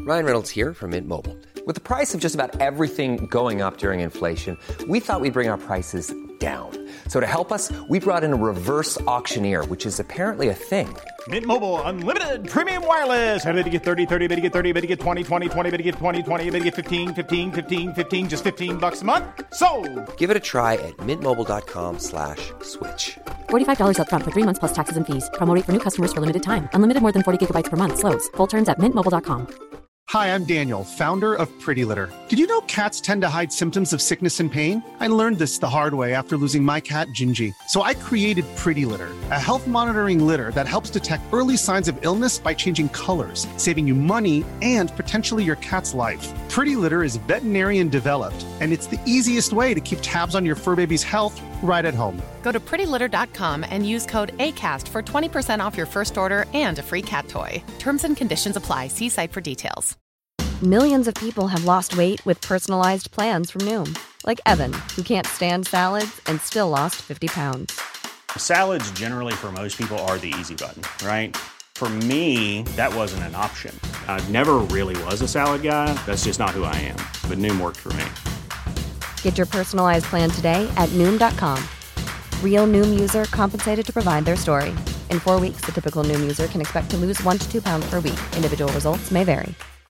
Ryan Reynolds here from Mint Mobile. With the price of just about everything going up during inflation, we thought we'd bring our prices down. So to help us, we brought in a reverse auctioneer, which is apparently a thing. Mint Mobile Unlimited Premium Wireless. How to get 30, 30, bit to get 30, bit to get 20, 20, 20, bit to get 20, 20, bit to get 15, 15, 15, 15, just $15 a month? Sold! Give it a try at mintmobile.com/switch. $45 up front for 3 months plus taxes and fees. Promo rate for new customers for limited time. Unlimited more than 40 gigabytes per month. Slows full terms at mintmobile.com. Hi, I'm Daniel, founder of Pretty Litter. Did you know cats tend to hide symptoms of sickness and pain? I learned this the hard way after losing my cat, Gingy. So I created Pretty Litter, a health monitoring litter that helps detect early signs of illness by changing colors, saving you money and potentially your cat's life. Pretty Litter is veterinarian developed, and it's the easiest way to keep tabs on your fur baby's health right at home. Go to prettylitter.com and use code ACAST for 20% off your first order and a free cat toy. Terms and conditions apply. See site for details. Millions of people have lost weight with personalized plans from Noom. Like Evan, who can't stand salads and still lost 50 pounds. Salads generally for most people are the easy button, right? For me, that wasn't an option. I never really was a salad guy. That's just not who I am. But Noom worked for me. Get your personalized plan today at Noom.com. Real Noom user compensated to provide their story. In 4 weeks, the typical Noom user can expect to lose 1 to 2 pounds per week. Individual results may vary.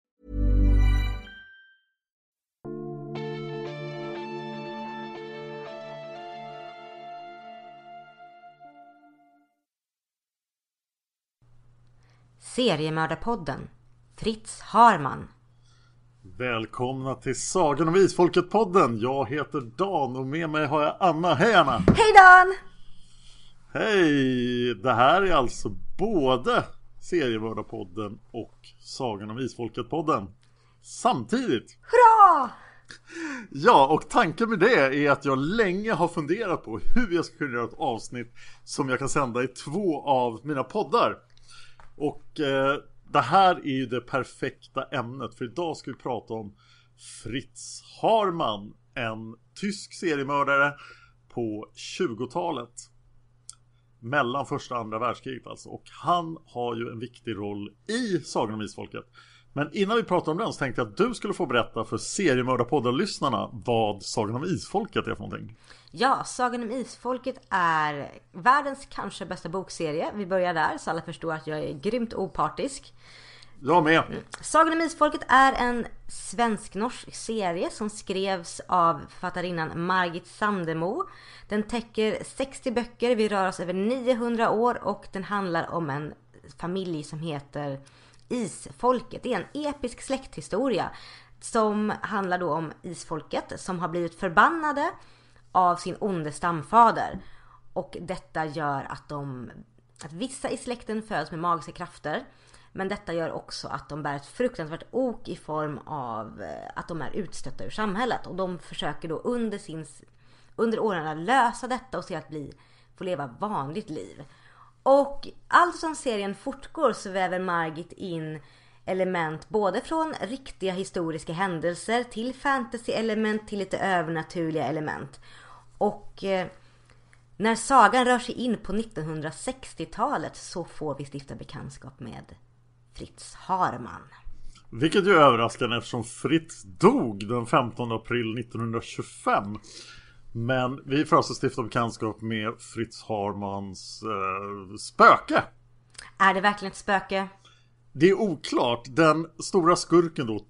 Seriemördarpodden. Fritz Harman. Välkomna till Sagan om Isfolket-podden. Jag heter Dan och med mig har jag Anna. Hej Anna! Hej Dan! Hej! Det här är alltså både Seriemördarpodden och Sagan om Isfolket-podden samtidigt. Hurra! Ja, och tanken med det är att jag länge har funderat på hur jag ska kunna göra ett avsnitt som jag kan sända i 2 av mina poddar. Och det här är ju det perfekta ämnet, för idag ska vi prata om Fritz Harman, en tysk seriemördare på 20-talet. Mellan första och andra världskriget alltså. Och han har ju en viktig roll i Sagan om Isfolket. Men innan vi pratar om den så tänkte jag att du skulle få berätta för seriemördarpodden-lyssnarna vad Sagan om Isfolket är för någonting. Ja, Sagan om Isfolket är världens kanske bästa bokserie. Vi börjar där så alla förstår att jag är grymt opartisk. Jag med. Sagan om Isfolket är en svensk-norsk serie som skrevs av författarinnan Margit Sandemo. Den täcker 60 böcker, vi rör oss över 900 år och den handlar om en familj som heter Isfolket. Det är en episk släkthistoria som handlar då om Isfolket som har blivit förbannade av sin onde stamfader. Och detta gör att vissa i släkten föds med magiska krafter. Men detta gör också att de bär ett fruktansvärt ok i form av att de är utstötta ur samhället. Och de försöker då under åren att lösa detta och se att få leva vanligt liv. Och allt som serien fortgår så väver Margit in element både från riktiga historiska händelser till fantasy-element till lite övernaturliga element. Och när sagan rör sig in på 1960-talet så får vi stifta bekantskap med Fritz Harman. Vilket ju är överraskande eftersom Fritz dog den 15 april 1925. Men vi får alltså stifta bekantskap med Fritz Harmans spöke. Är det verkligen ett spöke? Det är oklart. Den stora skurken då,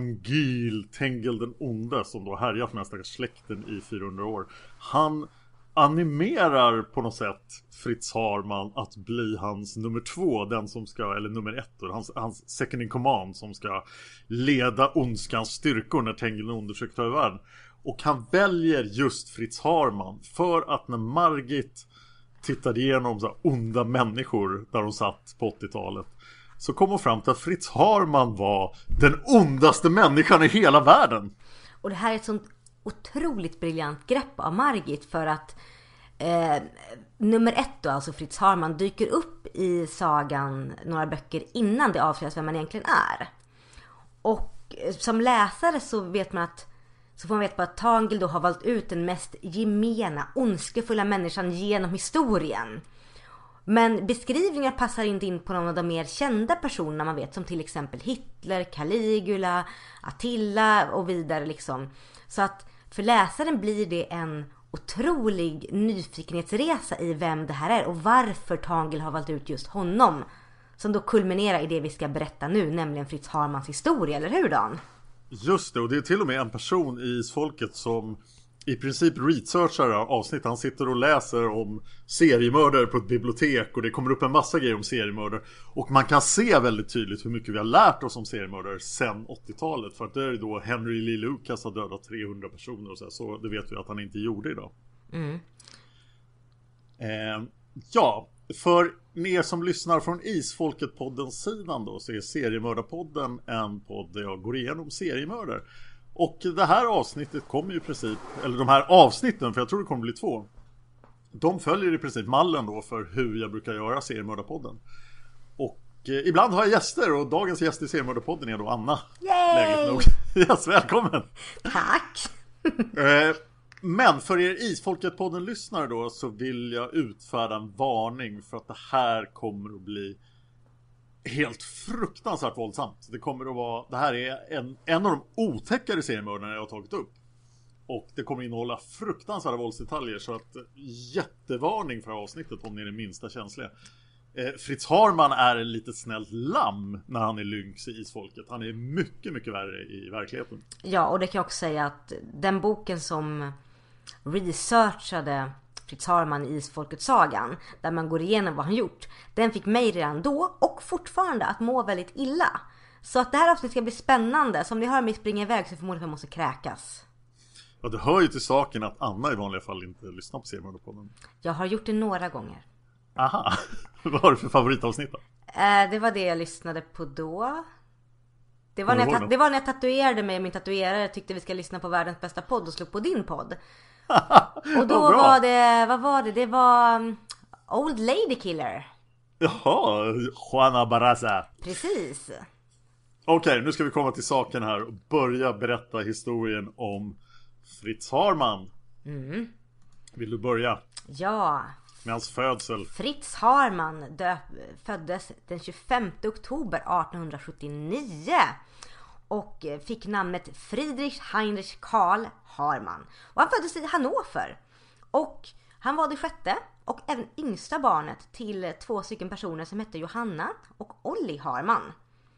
Tengil den onde, som då härjar för den här släkten i 400 år. Han animerar på något sätt Fritz Harman att bli hans nummer 2, den som ska, eller nummer 1 då, hans second in command som ska leda ondskans styrkor när Tengil den onde försöker ta över världen. Och han väljer just Fritz Harman för att när Margit tittade igenom så här onda människor där de satt på 80-talet så kom hon fram till att Fritz Harman var den ondaste människan i hela världen. Och det här är ett sånt otroligt briljant grepp av Margit för att nummer 1 då, alltså Fritz Harman, dyker upp i sagan några böcker innan det avslöjas vem man egentligen är. Och som läsare så vet man att så får man veta att Tengil då har valt ut den mest gemena, ondskefulla människan genom historien. Men beskrivningar passar inte in på någon av de mer kända personerna man vet, som till exempel Hitler, Caligula, Attila och vidare liksom. Så att för läsaren blir det en otrolig nyfikenhetsresa i vem det här är och varför Tangil har valt ut just honom. Som då kulminerar i det vi ska berätta nu, nämligen Fritz Haarmans historia, eller hur Dan? Just det, och det är till och med en person i Isfolket som i princip researchar avsnitt. Han sitter och läser om seriemördare på ett bibliotek och det kommer upp en massa grejer om seriemördare. Och man kan se väldigt tydligt hur mycket vi har lärt oss om seriemördare sedan 80-talet. För att det är då Henry Lee Lucas har dödat 300 personer och så det vet vi att han inte gjorde idag. Ja, för er som lyssnar från Isfolket-poddens sidan då, så är Seriemördarpodden en podd där jag går igenom seriemördare. Och det här avsnittet kommer ju i princip, eller de här avsnitten, för jag tror det kommer bli 2. De följer i princip mallen då för hur jag brukar göra Seriemördarpodden. Och ibland har jag gäster och dagens gäst i Seriemördarpodden är då Anna. Läget nog. Yes, välkommen! Tack! Men för er Isfolket-podden-lyssnare då så vill jag utfärda en varning för att det här kommer att bli helt fruktansvärt våldsamt. Det här är en av de otäckare seriemördarna jag har tagit upp. Och det kommer innehålla fruktansvärda våldsdetaljer, så att jättevarning för avsnittet om ni är det minsta känsliga. Fritz Haarman är en litet snällt lamm när han är lynx i Isfolket. Han är mycket, mycket värre i verkligheten. Ja, och det kan jag också säga att den boken som researchade Fritz Haarman i Isfolket-sagan, där man går igenom vad han gjort, den fick mig redan då och fortfarande att må väldigt illa. Så att det här avsnittet ska bli spännande. Så om ni hör mig springa iväg så förmodligen måste kräkas. Ja, det hör ju till saken att Anna i vanliga fall inte lyssnar på Seriemördarpodden. Jag har gjort det några gånger. Aha, vad har du för favoritavsnitt då? Det var det jag lyssnade på då. Det var när jag tatuerade mig, min tatuerare tyckte vi ska lyssna på världens bästa podd och slog på din podd. Och då var det, vad var det? Det var Old Lady Killer. Jaha, Juana Barraza. Precis. Okej, nu ska vi komma till saken här och börja berätta historien om Fritz Haarman. Vill du börja? Ja. Med hans födsel. Fritz Haarman föddes den 25 oktober 1879 och fick namnet Friedrich Heinrich Karl Haarman. Och han föddes i Hannover. Och han var det sjätte och även yngsta barnet till 2 stycken personer som hette Johanna och Olli Haarman.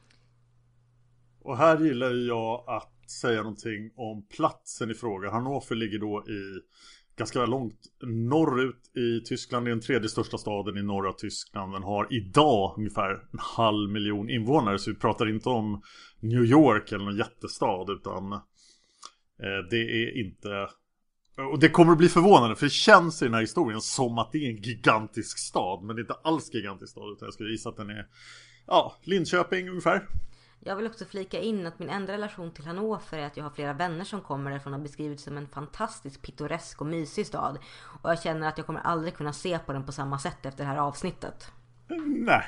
Och här gillar jag att säga någonting om platsen i fråga. Hannover ligger då i ganska långt norrut i Tyskland. Det är den 3:e största staden i norra Tyskland. Den har idag ungefär 500 000 invånare. Så vi pratar inte om New York eller någon jättestad, utan det är inte... Och det kommer att bli förvånande, för det känns i den här historien som att det är en gigantisk stad. Men det är inte alls gigantisk stad, utan jag skulle gissa att den är Linköping ungefär. Jag vill också flika in att min enda relation till Hannover är att jag har flera vänner som kommer därifrån och har beskrivit som en fantastisk pittoresk och mysig stad. Och jag känner att jag kommer aldrig kunna se på den på samma sätt efter det här avsnittet. Nej.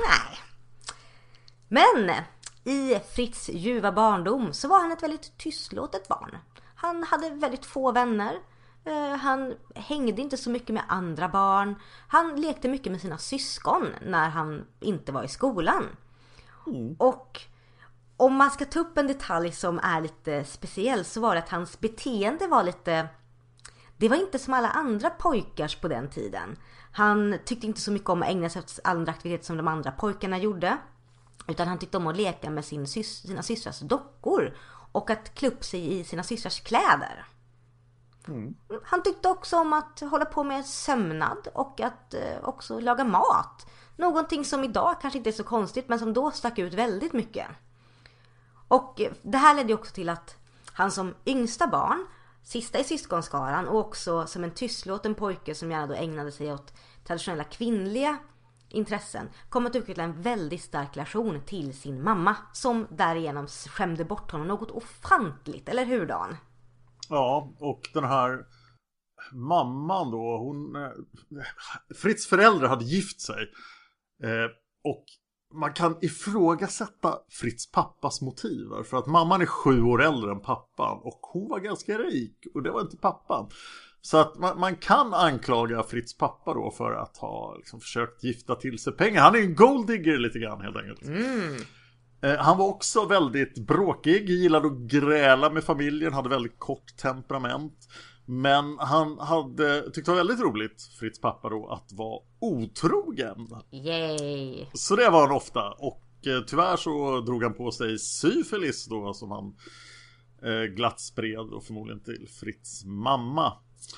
Men i Fritz ljuva barndom så var han ett väldigt tystlåtet barn. Han hade väldigt få vänner. Han hängde inte så mycket med andra barn. Han lekte mycket med sina syskon när han inte var i skolan. Och om man ska ta upp en detalj som är lite speciell, så var det att hans beteende var lite... Det var inte som alla andra pojkars på den tiden. Han tyckte inte så mycket om att ägna sig åt andra aktiviteter som de andra pojkarna gjorde. Utan han tyckte om att leka med sina systrars dockor och att klä upp sig i sina systrars kläder. Han tyckte också om att hålla på med sömnad och att också laga mat. Någonting som idag kanske inte är så konstigt, men som då stack ut väldigt mycket. Och det här ledde också till att han som yngsta barn, sista i syskonskaran, och också som en tystlåten pojke som gärna då ägnade sig åt traditionella kvinnliga intressen, kom att utveckla en väldigt stark relation till sin mamma, som därigenom skämde bort honom något ofantligt, eller hur Dan? Ja, och den här mamman då, Fritz föräldrar hade gift sig. Och man kan ifrågasätta Fritz pappas motiv. För att mamman är 7 år äldre än pappan. Och hon var ganska rik. Och det var inte pappan. Så att man kan anklaga Fritz pappa då för att ha liksom försökt gifta till sig pengar. Han är en golddigger lite grann helt enkelt. Han var också väldigt bråkig, gillade att gräla med familjen, hade väldigt kort temperament. Men han tyckte det var väldigt roligt, Fritz pappa då, att vara otrogen. Yay! Så det var han ofta. Och tyvärr så drog han på sig syfilis då, som han glatt spred och förmodligen till Fritz mamma.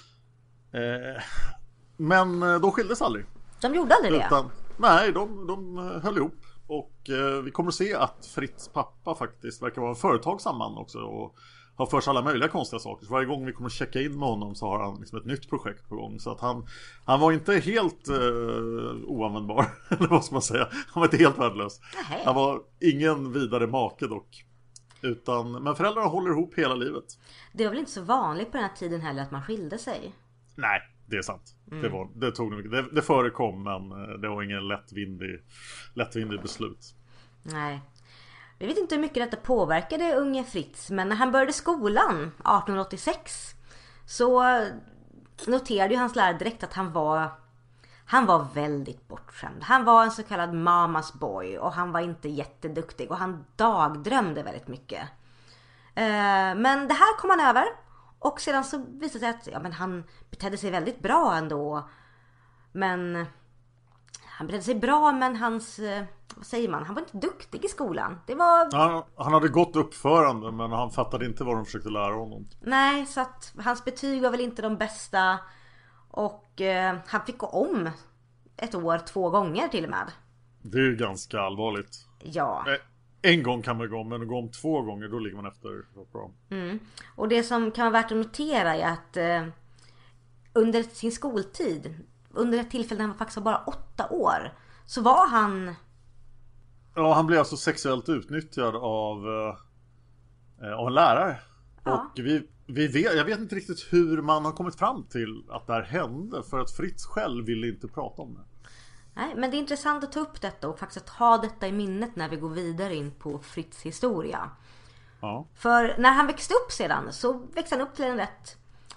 Men de skildes aldrig. De gjorde aldrig det? Nej, de höll ihop. Och vi kommer att se att Fritz pappa faktiskt verkar vara en företagsam man också. Och har för sig alla möjliga konstiga saker. Så varje gång vi kommer att checka in med honom så har han liksom ett nytt projekt på gång. Så att han var inte helt oanvändbar. Eller vad ska man säga? Han var inte helt värdelös. Han var ingen vidare make dock. Men föräldrarna håller ihop hela livet. Det var väl inte så vanligt på den här tiden heller att man skilde sig? Nej, det är sant. Det förekom, men det var ingen lättvindig beslut. Nej. Vi vet inte hur mycket detta påverkade unge Fritz, men när han började skolan 1886 så noterade ju hans lärare direkt att han var väldigt bortskämd. Han var en så kallad mamas boy och han var inte jätteduktig och han dagdrömde väldigt mycket. Men det här kom han över och sedan så visade det sig att han betedde sig väldigt bra ändå. Men han betedde sig bra, men hans, vad säger man, han var inte duktig i skolan. Han hade gott uppförande, men han fattade inte vad de försökte lära honom. Nej, så att hans betyg var väl inte de bästa. Och han fick gå om ett år 2 gånger till och med. Det är ju ganska allvarligt. Ja. En gång kan man gå om, men gå om 2 gånger, då ligger man efter. Och det som kan vara värt att notera är att under sin skoltid, under ett tillfälle när han faktiskt var bara 8 år, så var han... Ja, han blev alltså sexuellt utnyttjad av en lärare. Ja. Och jag vet inte riktigt hur man har kommit fram till att det här hände, för att Fritz själv ville inte prata om det. Nej, men det är intressant att ta upp detta och faktiskt ha detta i minnet när vi går vidare in på Fritz historia. Ja. För när han växte upp sedan så växte han upp till en rätt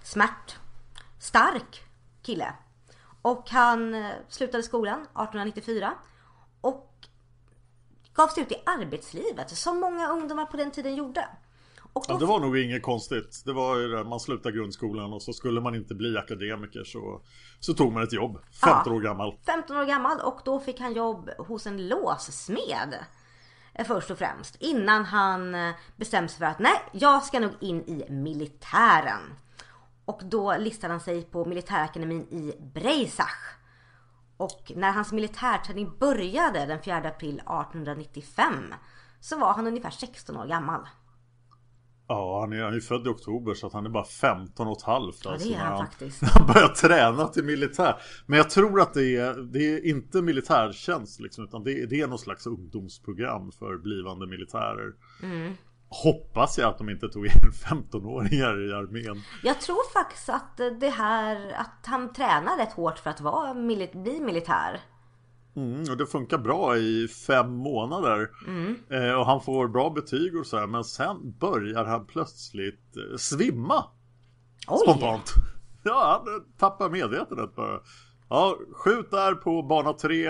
stark kille. Och han slutade skolan 1894 och gav sig ut i arbetslivet som många ungdomar på den tiden gjorde. Och det var nog inget konstigt. Det var ju man slutade grundskolan och så skulle man inte bli akademiker så tog man ett jobb. 15 år gammal. 15 år gammal, och då fick han jobb hos en låssmed först och främst. Innan han bestämde sig för att nej, jag ska nog in i militären. Och då listade han sig på militärakademin i Breisach. Och när hans militärträning började den 4 april 1895 så var han ungefär 16 år gammal. Ja, han är född i oktober, så att han är bara 15 och ett halvt. Ja, det är han faktiskt. Han börjar träna till militär. Men jag tror att det är inte militärtjänst liksom, utan det är någon slags ungdomsprogram för blivande militärer. Hoppas jag att de inte tog in 15-åringar i armén. Jag tror faktiskt att att han tränar rätt hårt för att bli militär. Och det funkar bra i 5 månader. Och han får bra betyg och så här, men sen börjar han plötsligt svimma. Oj. Spontant. Ja, han tappar medvetandet bara. Ja, skjut där på bana 3.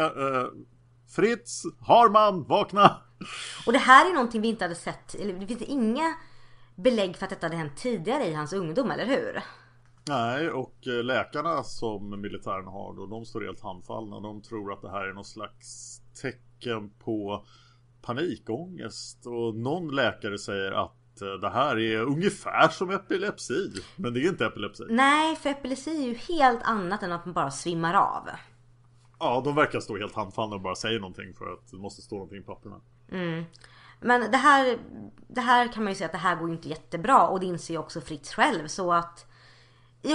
Fritz, Harman, vakna. Och det här är någonting vi inte hade sett, eller det finns inga belägg för att detta hade hänt tidigare i hans ungdom, eller hur? Nej, och läkarna som militären har då, de står helt handfallna. De tror att det här är någon slags tecken på panikångest. Och någon läkare säger att det här är ungefär som epilepsi. Men det är inte epilepsi. Nej, för epilepsi är ju helt annat än att man bara svimmar av. Ja, de verkar stå helt handfallna och bara säga någonting för att det måste stå någonting i papperna. Men det här kan man ju säga att det här går ju inte jättebra. Och det inser ju också Fritz själv. Så att i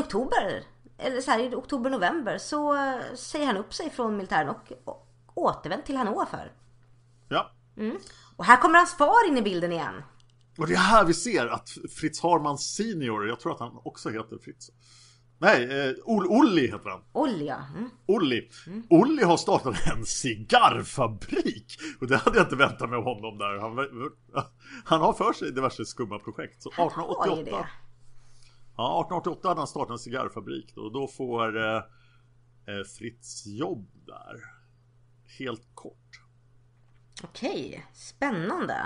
oktober-november så säger han upp sig från militären och återvänder till Hannover. Ja. Och här kommer hans far in i bilden igen. Och det är här vi ser att Fritz Harman senior, jag tror att han också heter Fritz. Nej, Olli heter han. Olli, ja. Olli har startat en cigarrfabrik. Och det hade jag inte väntat mig av honom där. Han har för sig diverse skumma projekt. Så 1888. Ja, 1888 hade han startat en cigarrfabrik då. Och då får Fritz jobb där. Helt kort. Okej, spännande.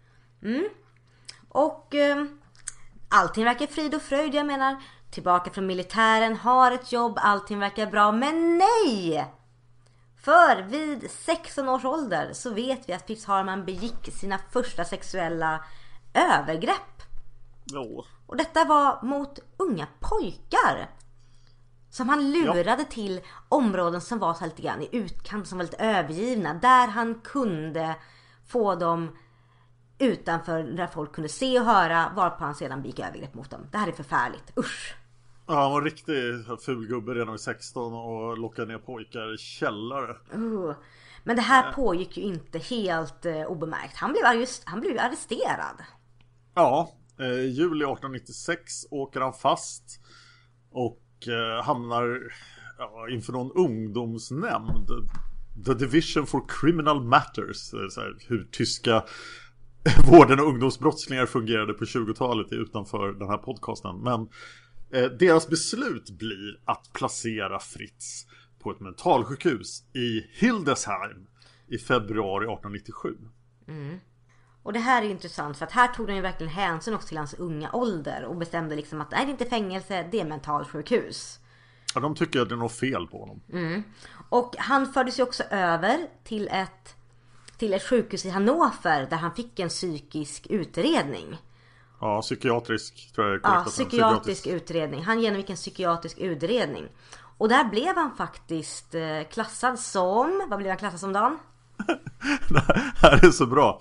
Och allting verkar frid och fröjd. Jag menar, tillbaka från militären, har ett jobb, allting verkar bra. Men nej! För vid 16 års ålder så vet vi att Fritz Harman begick sina första sexuella övergrepp. Ja. Och detta var mot unga pojkar. Som han lurade till områden som var så lite grann i utkant, som var lite övergivna. Där han kunde få dem utanför, där folk kunde se och höra, varpå han sedan begick övergrepp mot dem. Det här är förfärligt, usch. Ja, han var en riktig fulgubbe redan vid 16 och lockade ner pojkar i källare. Men det här pågick ju inte helt obemärkt. Han blev arresterad. Ja, juli 1896 åker han fast och hamnar inför någon ungdomsnämnd. The Division for Criminal Matters. Så här, hur tyska vården och ungdomsbrottslingar fungerade på 20-talet utanför den här podcasten. Men deras beslut blir att placera Fritz på ett mentalsjukhus i Hildesheim i februari 1897. Och det här är intressant, för att här tog de ju verkligen hänsyn också till hans unga ålder och bestämde liksom att nej, det är inte fängelse, det är mentalsjukhus. Ja, de tycker att det är något fel på honom. Och han fördes ju också över till ett sjukhus i Hannover där han fick en psykisk utredning. Ja, psykiatrisk tror jag är korrekt. Ja, psykiatrisk utredning. Han genomgick en psykiatrisk utredning. Och där blev han faktiskt klassad som... Vad blev han klassad som, Dan? Det här är så bra.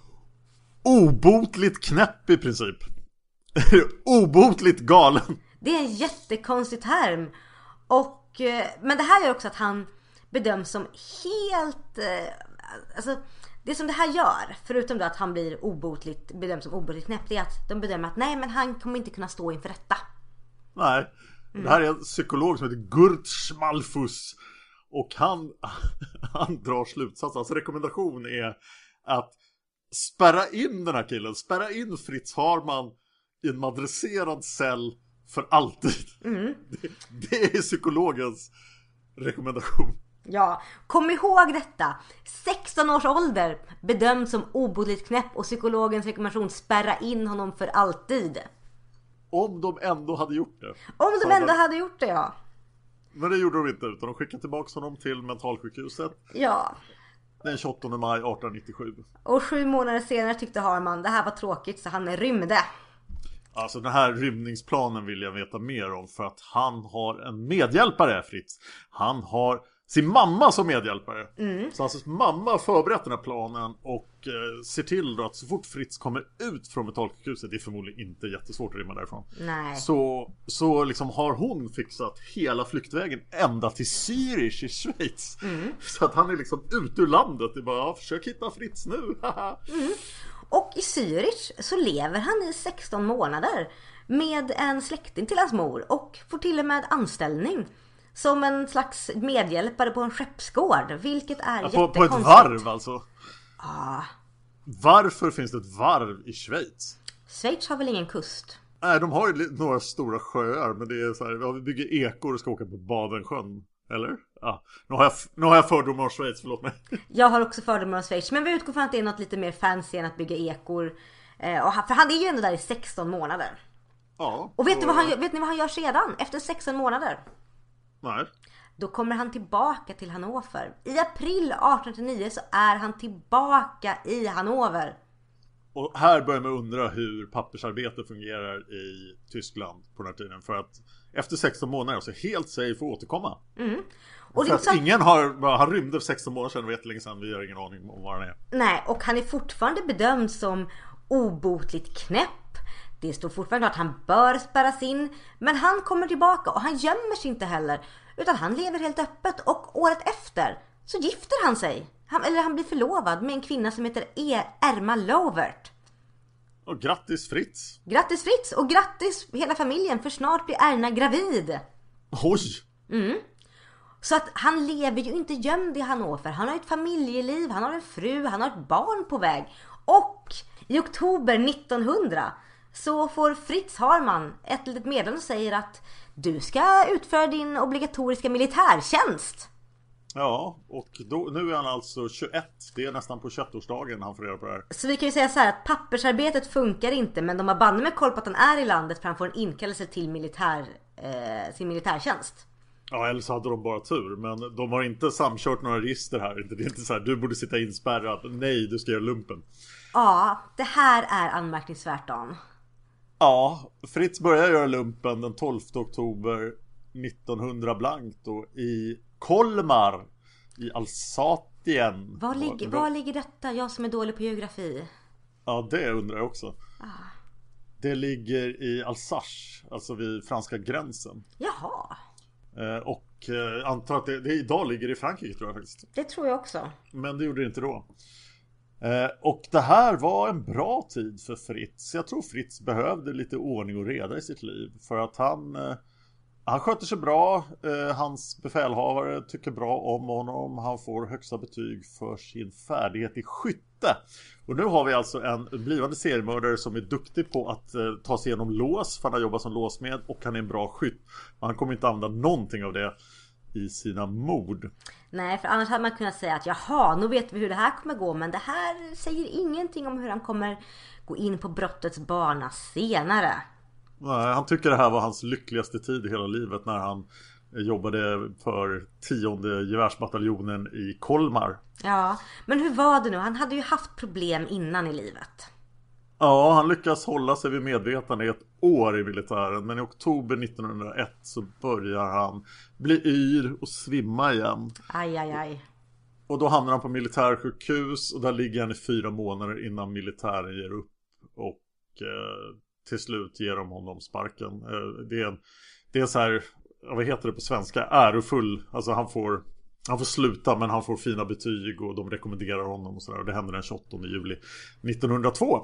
Obotligt knäpp i princip. Obotligt galen. Det är en jättekonstig term. Men det här gör också att han bedöms som helt... Alltså, det som det här gör, förutom då att han blir bedöms som obotligt knäpp, det är att de bedömer att nej, men han kommer inte kunna stå inför rätta. Nej. Det här är en psykolog som heter Gurt Schmalfuss. Och han drar slutsats. Hans rekommendation är att spärra in den här killen. Spärra in Fritz Harman i en madresserad cell för alltid. Det är psykologens rekommendation. Ja, kom ihåg detta. 16 års ålder bedöms som obotligt knäpp och psykologens rekommendation spärra in honom för alltid. Om de ändå hade gjort det. Hade gjort det, ja. Men det gjorde de inte, utan de skickade tillbaka honom till mentalsjukhuset. Ja. Den 28 maj 1897. Och 7 månader senare tyckte Harman det här var tråkigt, så han rymde. Alltså den här rymningsplanen vill jag veta mer om, för att han har en medhjälpare, Fritz. Han har sin mamma som medhjälpare. Så hans mamma har förberett den här planen och ser till då att så fort Fritz kommer ut från mentalsjukhuset, det är förmodligen inte jättesvårt att rymma därifrån. Nej. Så liksom har hon fixat hela flyktvägen ända till Zürich i Schweiz. Så att han är liksom ut ur landet. Det är bara, försök hitta Fritz nu. Och i Zürich så lever han i 16 månader med en släkting till hans mor och får till och med anställning som en slags medhjälpare på en skeppsgård, vilket är jättekonstigt. På ett varv alltså? Ja. Varför finns det ett varv i Schweiz? Schweiz har väl ingen kust? Nej, de har ju några stora sjöar, men det är så här, vi bygger ekor och ska åka på Badensjön, eller? Ja, nu har jag fördomar om Schweiz, förlåt mig. Jag har också fördomar om Schweiz, men vi utgår från att det är något lite mer fancy än att bygga ekor. För han är ju ändå där i 16 månader. Ja. Och vet ni vad han gör sedan, efter 16 månader? Nej. Då kommer han tillbaka till Hannover. I april 1889 så är han tillbaka i Hannover. Och här börjar man undra hur pappersarbete fungerar i Tyskland på den här tiden. För att efter 16 månader så är helt safe att återkomma. Och för att ingen han rymde för 16 månader sedan, vet länge sedan, vi har ingen aning om var han är. Nej, och han är fortfarande bedömd som obotligt knäpp. Det står fortfarande att han bör spärras in. Men han kommer tillbaka och han gömmer sig inte heller. Utan han lever helt öppet. Och året efter så gifter han sig. Han blir förlovad med en kvinna som heter Erma Lovert. Och grattis Fritz. Grattis Fritz och grattis hela familjen. För snart blir Erna gravid. Oj. Så att han lever ju inte gömd i Hannover. Han har ett familjeliv, han har en fru, han har ett barn på väg. Och i oktober 1900 så får Fritz Harman ett litet meddelande och säger att du ska utföra din obligatoriska militärtjänst. Ja, och nu är han alltså 21. Det är nästan på 21-årsdagen han får reda på det här. Så vi kan ju säga så här att pappersarbetet funkar inte, men de har banne med koll på att han är i landet för han får en inkallelse till sin militärtjänst. Ja, eller så hade de bara tur. Men de har inte samkört några register här. Det är inte så här, du borde sitta inspärrad. Nej, du ska göra lumpen. Ja, det här är anmärkningsvärt, Dan. Ja, Fritz börjar göra lumpen den 12 oktober 1900 blankt då, i Kolmar i Alsatien. Var ligger detta? Jag som är dålig på geografi. Ja, det undrar jag också. Det ligger i Alsace, alltså vid franska gränsen. Jaha. Och antar att det idag ligger i Frankrike, tror jag faktiskt. Det tror jag också. Men det gjorde det inte då. Och det här var en bra tid för Fritz. Jag tror Fritz behövde lite ordning och reda i sitt liv. För att han sköter sig bra. Hans befälhavare tycker bra om honom. Han får högsta betyg för sin färdighet i skytte. Och nu har vi alltså en blivande seriemördare som är duktig på att ta sig igenom lås. För han har jobbat som låsmed och han är en bra skytt. Men han kommer inte använda någonting av det i sina mord. Nej, för annars hade man kunnat säga att jaha, nu vet vi hur det här kommer gå. Men det här säger ingenting om hur han kommer gå in på brottets bana senare. Nej, han tycker det här var hans lyckligaste tid i hela livet när han jobbade för 10:e gevärsbataljonen i Kolmar. Ja, men hur var det nu? Han hade ju haft problem innan i livet. Ja, han lyckas hålla sig vid medvetande i ett år i militären. Men i oktober 1901 så börjar han bli yr och svimma igen. Aj. Och då hamnar han på militärsjukhus och där ligger han i 4 månader innan militären ger upp. Och till slut ger de honom sparken. Det är så här, vad heter det på svenska? Ärofull. Alltså han får sluta, men han får fina betyg och de rekommenderar honom och sådär. Och det händer den 28 juli 1902.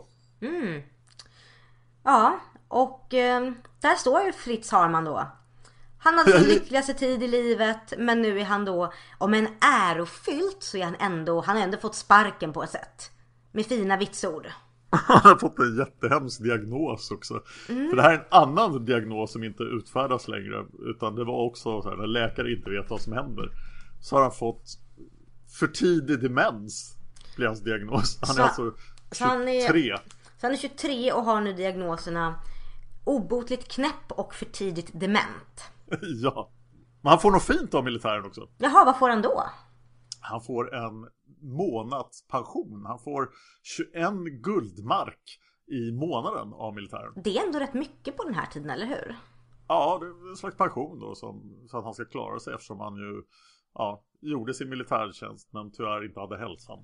Ja, och där står ju Fritz Harman då. Han hade sin lyckligaste tid i livet, men nu är han då, om en ärofyllt så är han har ändå fått sparken på ett sätt. Med fina vitsord. Han har fått en jättehemsk diagnos också. För det här är en annan diagnos som inte utfärdas längre. Utan det var också så här, när läkare inte vet vad som händer. Så har han fått för tidig demens, blir hans diagnos. Han är alltså 23. Så han är 23 och har nu diagnoserna obotligt knäpp och för tidigt dement. Ja, men han får något fint av militären också. Jaha, vad får han då? Han får en månadspension. Han får 21 guldmark i månaden av militären. Det är ändå rätt mycket på den här tiden, eller hur? Ja, det är en slags pension då, så att han ska klara sig eftersom han ju gjorde sin militärtjänst men tyvärr inte hade hälsan.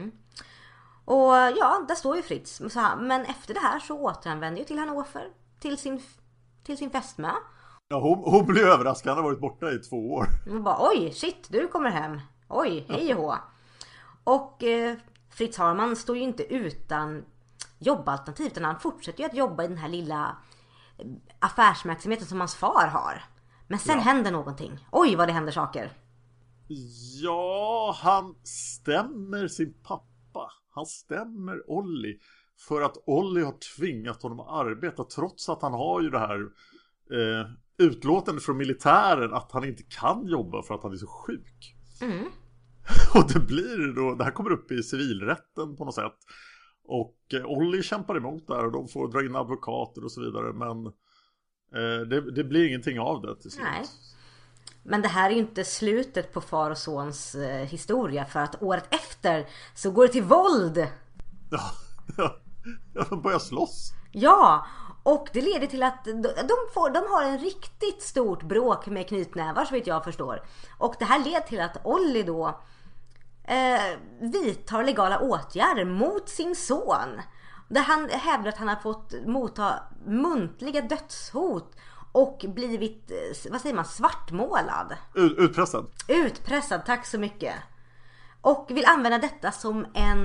Och ja, där står ju Fritz. Men efter det här så återanvänder ju till Hannover, till sin fästmö. Ja, hon blev överraskad. Han har varit borta i 2 år. Hon bara, oj, shit, du kommer hem. Oj, hej och hå. Och Fritz Harman står ju inte utan jobbalternativ, utan han fortsätter ju att jobba i den här lilla affärsverksamheten som hans far har. Men sen händer någonting. Oj, vad det händer saker. Ja, han stämmer sin pappa. Han stämmer Olli. För att Olli har tvingat honom att arbeta, trots att han har ju det här utlåtande från militären att han inte kan jobba för att han är så sjuk. Och det här kommer upp i civilrätten på något sätt. Och Olli kämpar emot där och de får dra in advokater och så vidare. Men det blir ingenting av det till slut. Nej. Men det här är ju inte slutet på far och sons historia. För att året efter så går det till våld. Ja, de börjar slåss. Ja, och det leder till att de har en riktigt stort bråk med knytnävar, så vet jag förstår. Och det här leder till att Olli då vidtar legala åtgärder mot sin son. Där han hävdar att han har fått motta muntliga dödshot och blivit, svartmålad. Utpressad, tack så mycket. Och vill använda detta som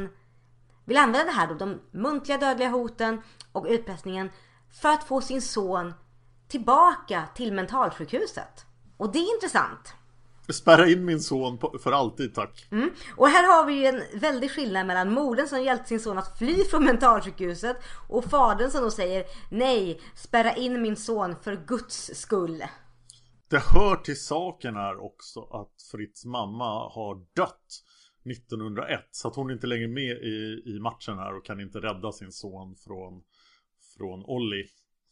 de muntliga dödliga hoten och utpressningen för att få sin son tillbaka till mentalsjukhuset. Och det är intressant. Spärra in min son för alltid, tack. Och här har vi ju en väldig skillnad mellan modern som hjälpt sin son att fly från mentalsjukhuset och fadern som då säger nej, spärra in min son för Guds skull. Det hör till saken här också att Fritz mamma har dött 1901, så att hon är inte längre med i matchen här och kan inte rädda sin son från Olli.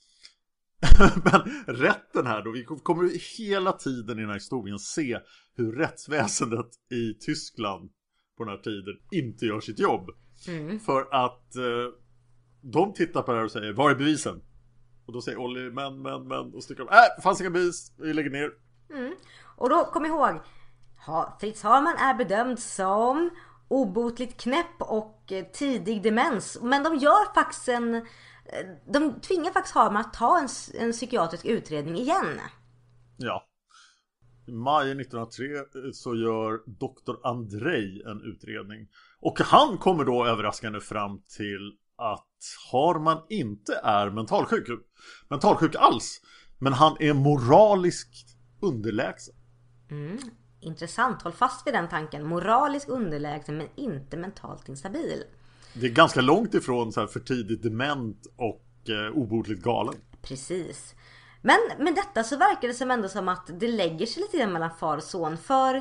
Men rätten här då, vi kommer hela tiden i den här historien se hur rättsväsendet i Tyskland på den här tiden inte gör sitt jobb. För att de tittar på det här och säger, var är bevisen? Och då säger Olli, men och så tycker de, fanns inga bevis, vi lägger ner. Och då, kom ihåg, Fritz Harman är bedömd som obotligt knäpp och tidig demens. Men de gör faktiskt de tvingar faktiskt Harman att ta en psykiatrisk utredning igen. Ja. I maj 1903 så gör doktor Andrei en utredning. Och han kommer då överraskande fram till att Harman inte är mentalsjuk alls. Men han är moraliskt underlägsen. Intressant, håll fast vid den tanken. Moraliskt underlägsen men inte mentalt instabil. Det är ganska långt ifrån så här för tidigt dement och obotligt galen. Precis. Men med detta så verkar det som ändå som att det lägger sig lite mellan far och son.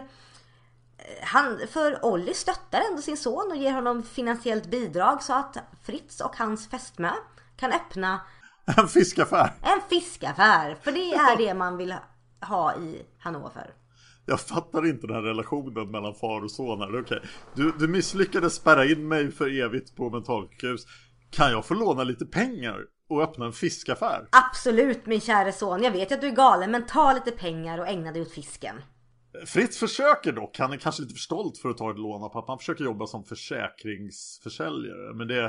För Olli stöttar ändå sin son och ger honom finansiellt bidrag så att Fritz och hans fästmö kan öppna en fiskaffär. För det är det man vill ha i Hannover. Jag fattar inte den här relationen mellan far och son här. Okej. Du misslyckades spärra in mig för evigt på mentalsjukhus. Kan jag få låna lite pengar och öppna en fiskaffär? Absolut, min kära son. Jag vet att du är galen, men ta lite pengar och ägna dig åt fisken. Fritz försöker dock. Han är kanske lite för stolt för att ta ett lån av pappa. Han försöker jobba som försäkringsförsäljare. Men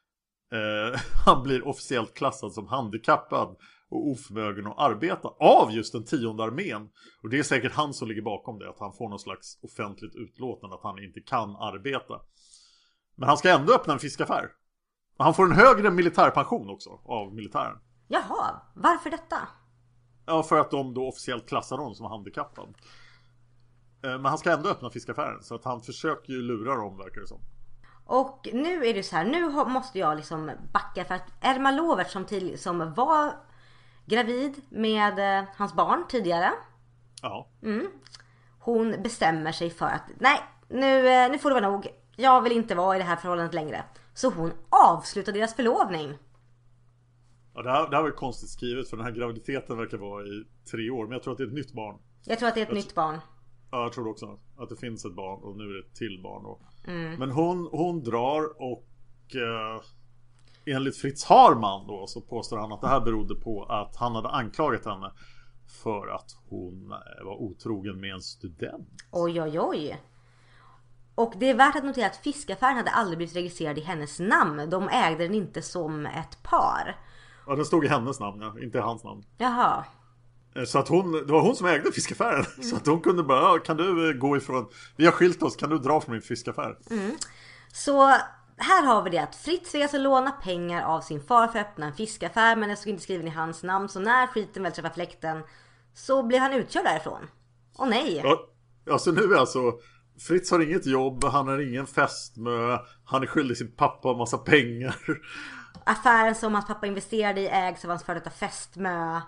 han blir officiellt klassad som handikappad och oförmögen att arbeta av just den 10:e armén. Och det är säkert han som ligger bakom det, att han får någon slags offentligt utlåtande att han inte kan arbeta. Men han ska ändå öppna en fiskaffär. Och han får en högre militärpension också av militären. Jaha, varför detta? Ja, för att de då officiellt klassar honom som handikappad. Men han ska ändå öppna fiskaffären, så att han försöker ju lura dem, verkar det som. Och nu är det så här, nu måste jag liksom backa för att Erma Lovert som var gravid med hans barn tidigare. Ja. Hon bestämmer sig för att nej, nu får det vara nog. Jag vill inte vara i det här förhållandet längre. Så hon avslutar deras förlovning. Ja, det här var ju konstigt skrivet, för den här graviditeten verkar vara i 3 år. Men jag tror att det är ett nytt barn. Jag tror att det är ett nytt barn. Ja, jag tror också att det finns ett barn och nu är det ett till barn då. Men hon drar och enligt Fritz Harman då så påstår han att det här berodde på att han hade anklagat henne för att hon var otrogen med en student. Oj. Och det är värt att notera att fiskaffären hade aldrig blivit registrerad i hennes namn. De ägde den inte som ett par. Ja, den stod i hennes namn, ja, inte i hans namn. Jaha. Så att det var hon som ägde fiskaffären. Så att hon kunde bara, kan du gå ifrån, vi har skilt oss, kan du dra från min fiskaffär? Så här har vi det att Fritz vill alltså låna pengar av sin far för att öppna en fiskaffär, men det stod inte skriven i hans namn. Så när skiten väl träffar fläkten så blir han utkörd därifrån. Åh nej. Ja, alltså nu är alltså Fritz har inget jobb, han har ingen fästmö, han är skyldig sin pappa en massa pengar. Affären som hans pappa investerade i ägs av hans före detta fästmö.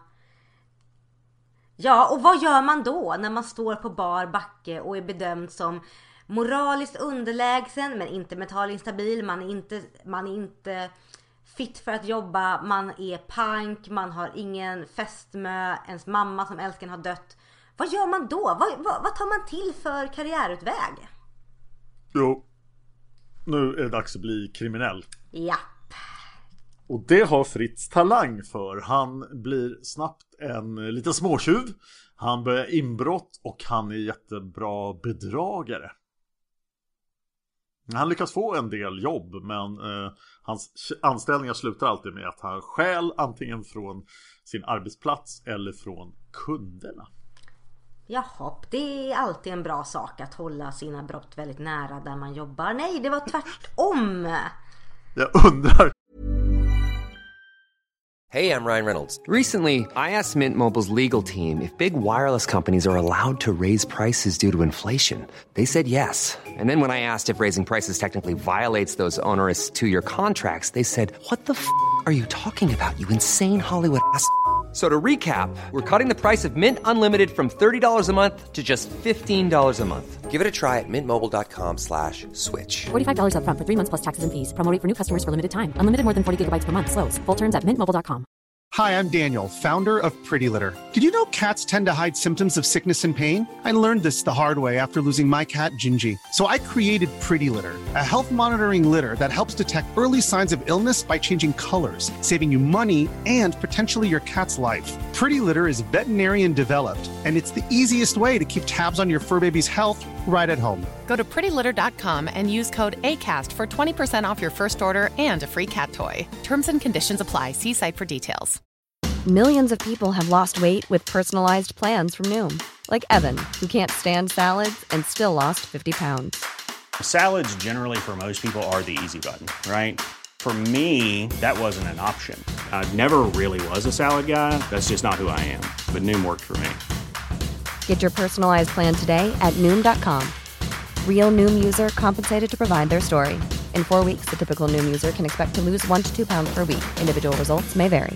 Ja, och vad gör man då när man står på bar backe och är bedömd som moraliskt underlägsen men inte mentalt instabil? Man är inte fit för att jobba, man är pank, man har ingen fästmö, ens mamma som älskar har dött. Vad gör man då? Vad tar man till för karriärutväg? Jo, nu är det dags att bli kriminell. Ja. Och det har Fritz talang för. Han blir snabbt en liten småtjuv. Han börjar inbrott och han är jättebra bedragare. Han lyckas få en del jobb, men hans anställningar slutar alltid med att han stjäl antingen från sin arbetsplats eller från kunderna. Jaha, det är alltid en bra sak att hålla sina brott väldigt nära där man jobbar. Nej, det var tvärtom. Jag undrar. Hey, I'm Ryan Reynolds. Recently, I asked Mint Mobile's legal team if big wireless companies are allowed to raise prices due to inflation. They said yes. And then when I asked if raising prices technically violates those onerous two-year contracts, they said, "What the f*** are you talking about, you insane Hollywood ass?" So to recap, we're cutting the price of Mint Unlimited from $30 a month to just $15 a month. Give it a try at mintmobile.com/switch. $45 up front for 3 months plus taxes and fees. Promo rate for new customers for limited time. Unlimited more than 40 gigabytes per month. Slows full terms at mintmobile.com. Hi, I'm Daniel, founder of Pretty Litter. Did you know cats tend to hide symptoms of sickness and pain? I learned this the hard way after losing my cat, Gingy. So I created Pretty Litter, a health monitoring litter that helps detect early signs of illness by changing colors, saving you money and potentially your cat's life. Pretty Litter is veterinarian developed, and it's the easiest way to keep tabs on your fur baby's health right at home. Go to prettylitter.com and use code ACAST for 20% off your first order and a free cat toy. Terms and conditions apply. See site for details. Millions of people have lost weight with personalized plans from Noom. Like Evan, who can't stand salads and still lost 50 pounds. Salads generally for most people are the easy button, right? For me, that wasn't an option. I never really was a salad guy. That's just not who I am. But Noom worked for me. Get your personalized plan today at Noom.com. Real Noom user compensated to provide their story. In 4 weeks, the typical Noom user can expect to lose 1 to 2 pounds per week. Individual results may vary.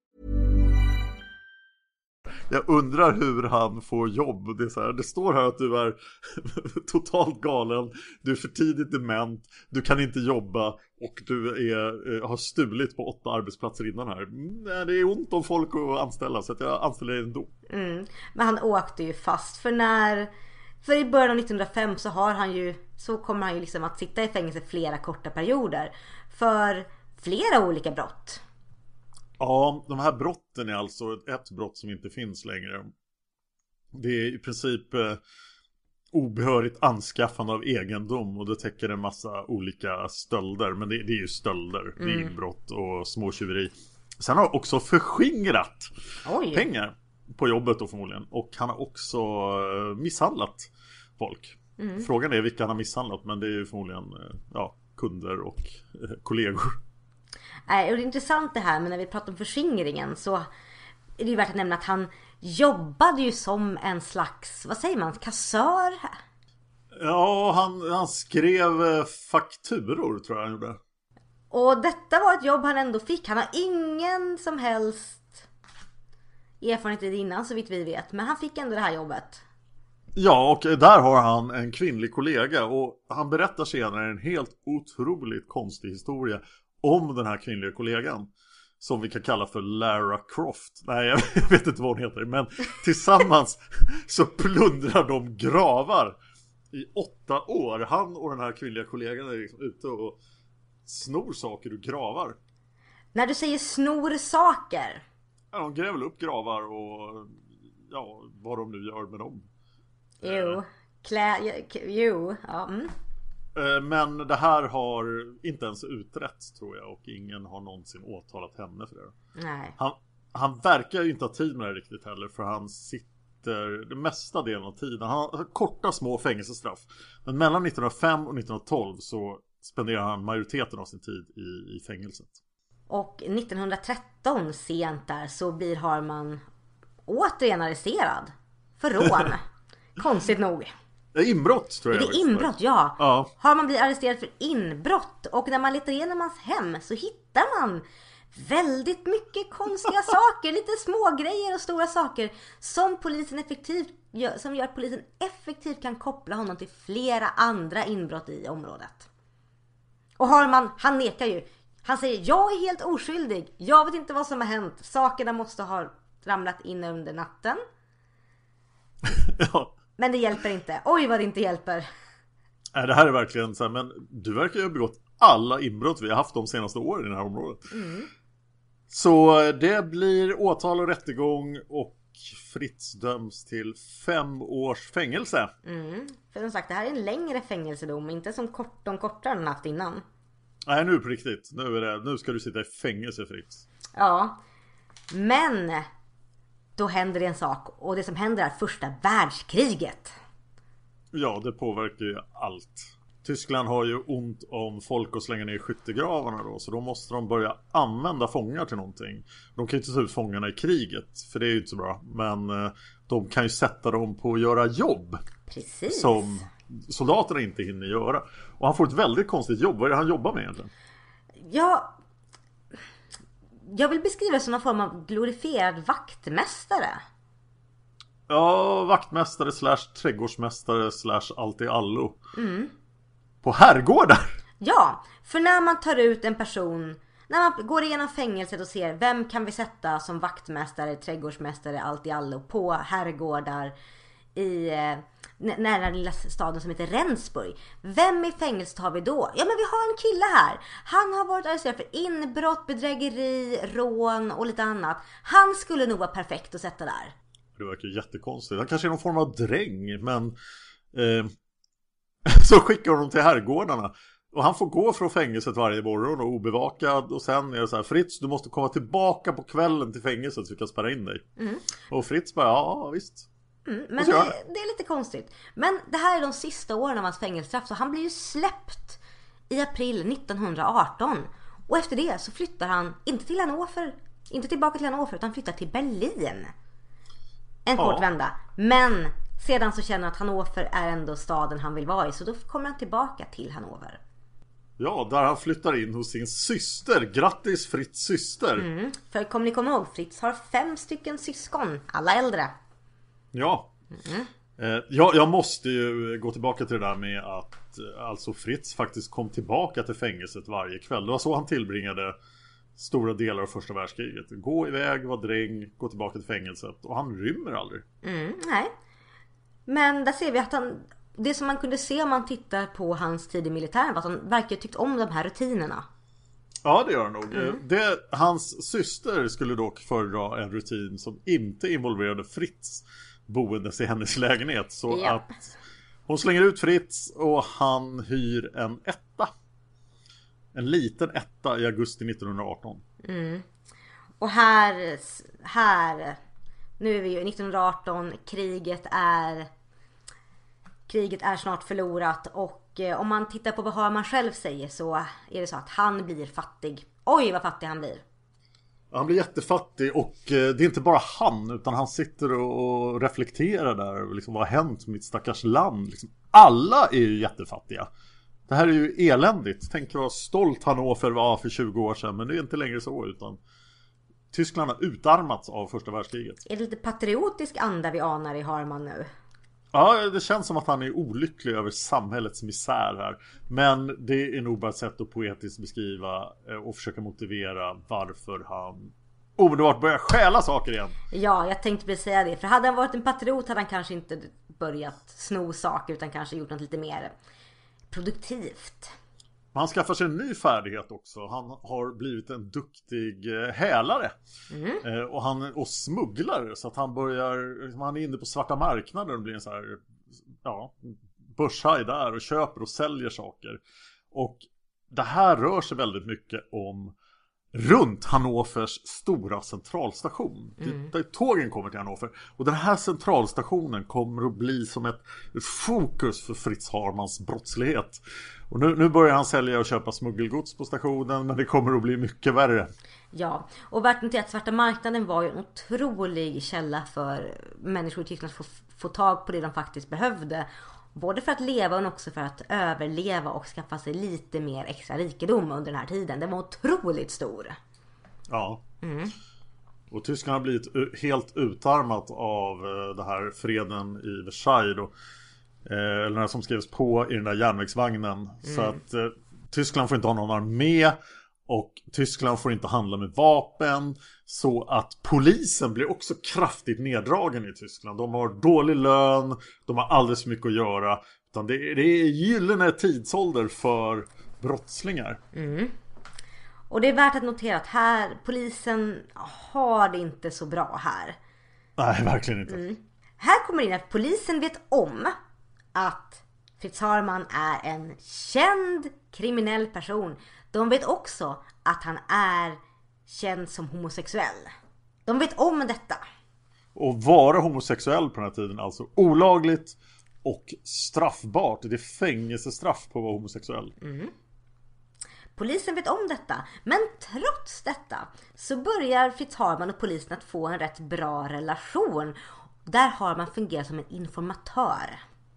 Jag undrar hur han får jobb. Det är så här, det står här att du är totalt galen, du är för tidigt dement, du kan inte jobba och du har stulit på 8 arbetsplatser innan här. Det är ont om folk att anställa, så att jag anställer dig ändå. Men han åkte ju fast för i början av 1905 så kommer han ju liksom att sitta i fängelse flera korta perioder för flera olika brott. Ja, de här brotten är alltså ett brott som inte finns längre. Det är i princip obehörigt anskaffande av egendom, och det täcker en massa olika stölder. Men det är ju stölder, det är inbrott och småtjuveri. Sen har han också förskingrat pengar på jobbet då förmodligen. Och han har också misshandlat folk. Frågan är vilka han har misshandlat, men det är ju förmodligen kunder och kollegor. Och det är intressant det här, men när vi pratar om förskingringen så är det ju värt att nämna att han jobbade ju som en slags, vad säger man, kassör? Ja, han skrev fakturor, tror jag han gjorde. Och detta var ett jobb han ändå fick. Han har ingen som helst erfarenhet innan, så vitt vi vet. Men han fick ändå det här jobbet. Ja, och där har han en kvinnlig kollega, och han berättar senare en helt otroligt konstig historia om den här kvinnliga kollegan, som vi kan kalla för Lara Croft. Nej, jag vet inte vad hon heter, men tillsammans så plundrar de gravar i 8 år. Han och den här kvinnliga kollegan är liksom ute och snor saker ur gravar. När du säger snor saker? Ja, de gräver upp gravar och vad de nu gör med dem. Men det här har inte ens utretts, tror jag, och ingen har någonsin åtalat henne för det. Nej. Han verkar ju inte ha tid med det riktigt heller, för han sitter det mesta delen av tiden. Han har korta små fängelsestraff. Men mellan 1905 och 1912 så spenderar han majoriteten av sin tid i fängelset. Och 1913 sent där så blir Harman återigen arresterad för rån. Konstigt nog. Det är inbrott, tror jag. Det är inbrott, ja. Har man blivit arresterad för inbrott, och när man letar igenom hans hem så hittar man väldigt mycket konstiga saker, lite små grejer och stora saker som som gör att polisen effektivt kan koppla honom till flera andra inbrott i området. Och han nekar ju. Han säger, jag är helt oskyldig, jag vet inte vad som har hänt, sakerna måste ha ramlat in under natten. Ja. Men det hjälper inte. Oj, vad det inte hjälper. Nej, det här är verkligen så här, men du verkar ju ha begått alla inbrott vi har haft de senaste åren i det här området. Så det blir åtal och rättegång, och Fritz döms till 5 års fängelse. För som sagt, det här är en längre fängelsedom, inte som de kortare han haft innan. Nej, nu på riktigt. Nu ska du sitta i fängelse, Fritz. Ja, men då händer det en sak, och det som händer är första världskriget. Ja, det påverkar ju allt. Tyskland har ju ont om folk att slänga ner i skyttegravarna då, så då måste de börja använda fångar till någonting. De kan ju inte ta ut fångarna i kriget, för det är ju inte så bra. Men de kan ju sätta dem på att göra jobb. Precis. Som soldaterna inte hinner göra. Och han får ett väldigt konstigt jobb. Vad är det han jobbar med egentligen? Ja, jag vill beskriva det som en form av glorifierad vaktmästare. Ja, vaktmästare / trädgårdsmästare / allt i allo. På herrgårdar. Ja, för när man tar ut en person, när man går igenom fängelset och ser vem kan vi sätta som vaktmästare, trädgårdsmästare, allt i allo på herrgårdar i nära den lilla staden som heter Rendsburg. Vem i fängelset har vi då? Ja, men vi har en kille här. Han har varit arresterad för inbrott, bedrägeri, rån och lite annat. Han skulle nog vara perfekt att sätta där. Det verkar jättekonstigt. Han kanske är någon form av dräng, men så skickar de till herrgårdarna. Och han får gå från fängelset varje morgon och obevakad. Och sen är det så här: Fritz, du måste komma tillbaka på kvällen till fängelset så vi kan spärra in dig. Och Fritz bara, ja visst. Men det är lite konstigt. Men det här är de sista åren av hans fängelsestraff, så han blir ju släppt i april 1918. Och efter det så flyttar han inte tillbaka till Hannover, utan flyttar till Berlin. En kort vända. Men sedan så känner han att Hannover är ändå staden han vill vara i, så då kommer han tillbaka till Hannover. Ja, där han flyttar in hos sin syster. Grattis Fritz syster. För kommer ni komma ihåg, Fritz har 5 stycken syskon, alla äldre. Ja. Jag måste ju gå tillbaka till det där med att alltså Fritz faktiskt kom tillbaka till fängelset varje kväll. Det var så han tillbringade stora delar av första världskriget. Gå iväg, vara dräng, gå tillbaka till fängelset. Och han rymmer aldrig. Nej. Men där ser vi att det som man kunde se om man tittar på hans tid i militären var att han verkar tyckt om de här rutinerna. Ja, det gör han nog. Hans syster skulle dock föredra en rutin som inte involverade Fritz boendes i hennes lägenhet. Så att hon slänger ut Fritz och han hyr en etta. En liten etta i augusti 1918. Och här nu är vi ju 1918, kriget är snart förlorat. Och om man tittar på vad Harman själv säger, så är det så att han blir fattig. Oj, vad fattig han blir. Han blir jättefattig, och det är inte bara han, utan han sitter och reflekterar där. Liksom, vad har hänt med mitt stackars land? Liksom, alla är ju jättefattiga. Det här är ju eländigt. Tänk vad stolt Hannover var för 20 år sedan. Men det är inte längre så, utan Tyskland har utarmats av första världskriget. Är det lite patriotisk anda vi anar i Harman nu? Ja, det känns som att han är olycklig över samhällets misär här. Men det är nog bara ett sätt att poetiskt beskriva och försöka motivera varför han omedelbart börjar stjäla saker igen. Ja, jag tänkte precis säga det. För hade han varit en patriot hade han kanske inte börjat sno saker, utan kanske gjort något lite mer produktivt. Han skaffar sig en ny färdighet också. Han har blivit en duktig hälare. Och smugglare. Så att han är inne på svarta marknaden och blir en så här, börshaj där och köper och säljer saker. Och det här rör sig väldigt mycket om runt Hannovers stora centralstation. Där tågen kommer till Hannover. Och den här centralstationen kommer att bli som ett fokus för Fritz Harmans brottslighet. Och nu börjar han sälja och köpa smuggelgods på stationen, men det kommer att bli mycket värre. Ja, och värt notera att svarta marknaden var ju en otrolig källa för människor i Tyskland att få tag på det de faktiskt behövde. Både för att leva och också för att överleva och skaffa sig lite mer extra rikedom under den här tiden. Den var otroligt stor. Ja. Och Tyskland har blivit helt utarmat av det här freden i Versailles då. Eller den som skrevs på i den där järnvägsvagnen. Så att Tyskland får inte ha någon armé. Och Tyskland får inte handla med vapen. Så att polisen blir också kraftigt neddragen i Tyskland. De har dålig lön. De har alldeles för mycket att göra. Utan det är gyllene tidsålder för brottslingar. Och det är värt att notera att här, polisen har det inte så bra här. Nej, verkligen inte. Här kommer in att polisen vet om att Fritz Harman är en känd kriminell person. De vet också att han är känd som homosexuell. De vet om detta. Och vara homosexuell på den här tiden, alltså olagligt, och straffbart. Det är fängelsestraff på att vara homosexuell. Polisen vet om detta, men trots detta så börjar Fritz Harman och polisen att få en rätt bra relation. Där har man fungerat som en informatör.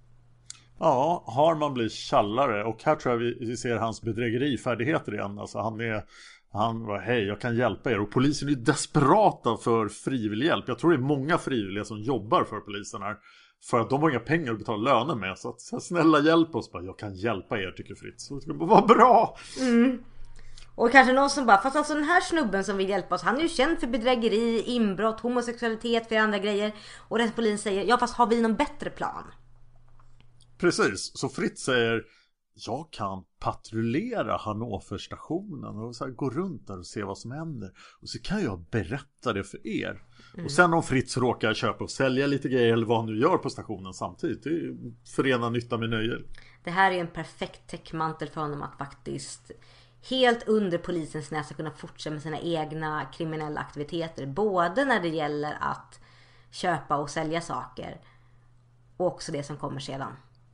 Ja, Harman blir tjallare och här tror jag vi ser hans bedrägerifärdigheter igen. Alltså han var hej, jag kan hjälpa er. Och polisen är desperata för frivillig hjälp. Jag tror det är många frivilliga som jobbar för polisen här. För att de har inga pengar att betala löner med. Så att snälla hjälp oss. Jag kan hjälpa er, tycker Fritz. Så det var bra. Och kanske någon som bara, fast alltså den här snubben som vill hjälpa oss, han är ju känd för bedrägeri, inbrott, homosexualitet, för andra grejer. Och den polisen säger, ja fast har vi någon bättre plan? Precis, så Fritz säger, jag kan patrullera Hannoverstationen och så här, gå runt där och se vad som händer. Och så kan jag berätta det för er. Och sen om Fritz råkar köpa och sälja lite grejer eller vad han nu gör på stationen samtidigt, det är förena nytta med nöje. Det här är en perfekt täckmantel för honom att faktiskt helt under polisens näsa kunna fortsätta med sina egna kriminella aktiviteter. Både när det gäller att köpa och sälja saker och också det som kommer sedan.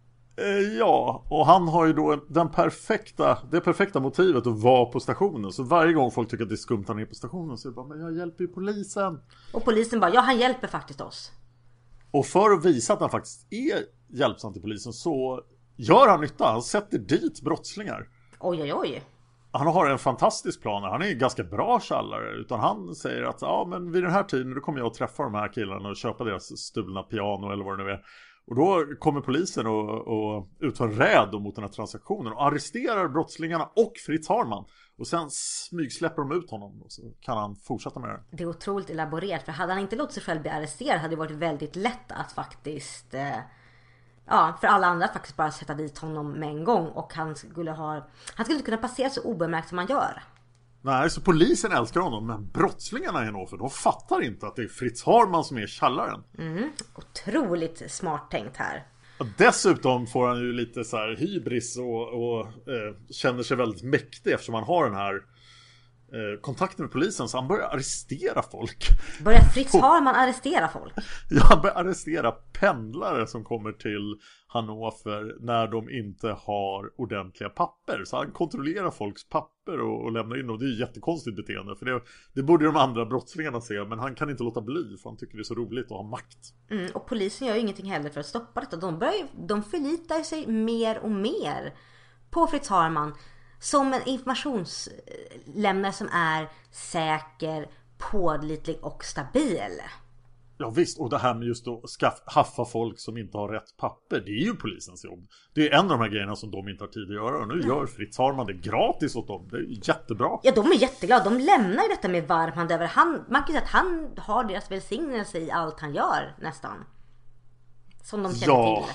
Ja, och han har ju då det perfekta motivet att vara på stationen. Så varje gång folk tycker att det är skumt att han är på stationen så är det bara, men jag hjälper ju polisen. Och polisen bara, ja han hjälper faktiskt oss. Och för att visa att han faktiskt är hjälpsam till polisen så gör han nytta. Han sätter dit brottslingar. Oj. Han har en fantastisk plan. Han är ganska bra tjallare. Utan han säger att ja, men vid den här tiden då kommer jag att träffa de här killarna och köpa deras stulna piano eller vad det nu är. Och då kommer polisen och utför räd mot den här transaktionen och arresterar brottslingarna och Fritz Harman. Och sen smygsläpper de ut honom och så kan han fortsätta med det. Det är otroligt elaborerat, för hade han inte låtit sig själv bli arresterad hade det varit väldigt lätt att faktiskt, för alla andra att faktiskt bara sätta dit honom med en gång. Och han skulle inte kunna passera så obemärkt som han gör. Nej, så polisen älskar honom, men brottslingarna i Hannover, de fattar inte att det är Fritz Harman som är tjallaren. Otroligt smart tänkt här. Och dessutom får han ju lite så här hybris och känner sig väldigt mäktig eftersom han har den här kontakten med polisen, så han börjar arrestera folk. Börjar Fritz Harman arrestera folk? Ja, han börjar arrestera pendlare som kommer till Hannover när de inte har ordentliga papper. Så han kontrollerar folks papper och lämnar in, och det är ju jättekonstigt beteende, för det borde de andra brottslingarna se, men han kan inte låta bli för han tycker det är så roligt att ha makt. Och polisen gör ju ingenting heller för att stoppa detta. De förlitar sig mer och mer på Fritz Harman som en informationslämnare som är säker, pålitlig och stabil. Ja visst, och det här med just att haffa folk som inte har rätt papper, det är ju polisens jobb. Det är en av de här grejerna som de inte har tid att göra. Och nu gör Fritz Harman det gratis åt dem. Det är jättebra. Ja, de är jätteglada. De lämnar ju detta med varm hand över. Man kan säga att han har deras välsignelse i allt han gör, nästan. Som de känner till.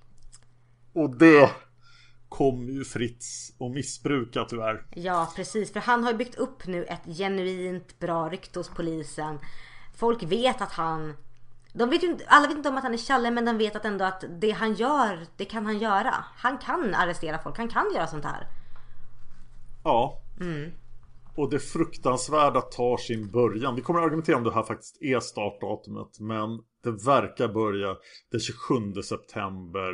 Och det kommer ju Fritz att missbruka tyvärr. Ja, precis. För han har ju byggt upp nu ett genuint bra rykte hos polisen. Folk vet att alla vet inte om att han är tjalle, men de vet att ändå att det han gör, det kan han göra. Han kan arrestera folk, han kan göra sånt här. Ja. Och det fruktansvärda tar sin början. Vi kommer att argumentera om det här faktiskt är startdatumet, men det verkar börja den 27 september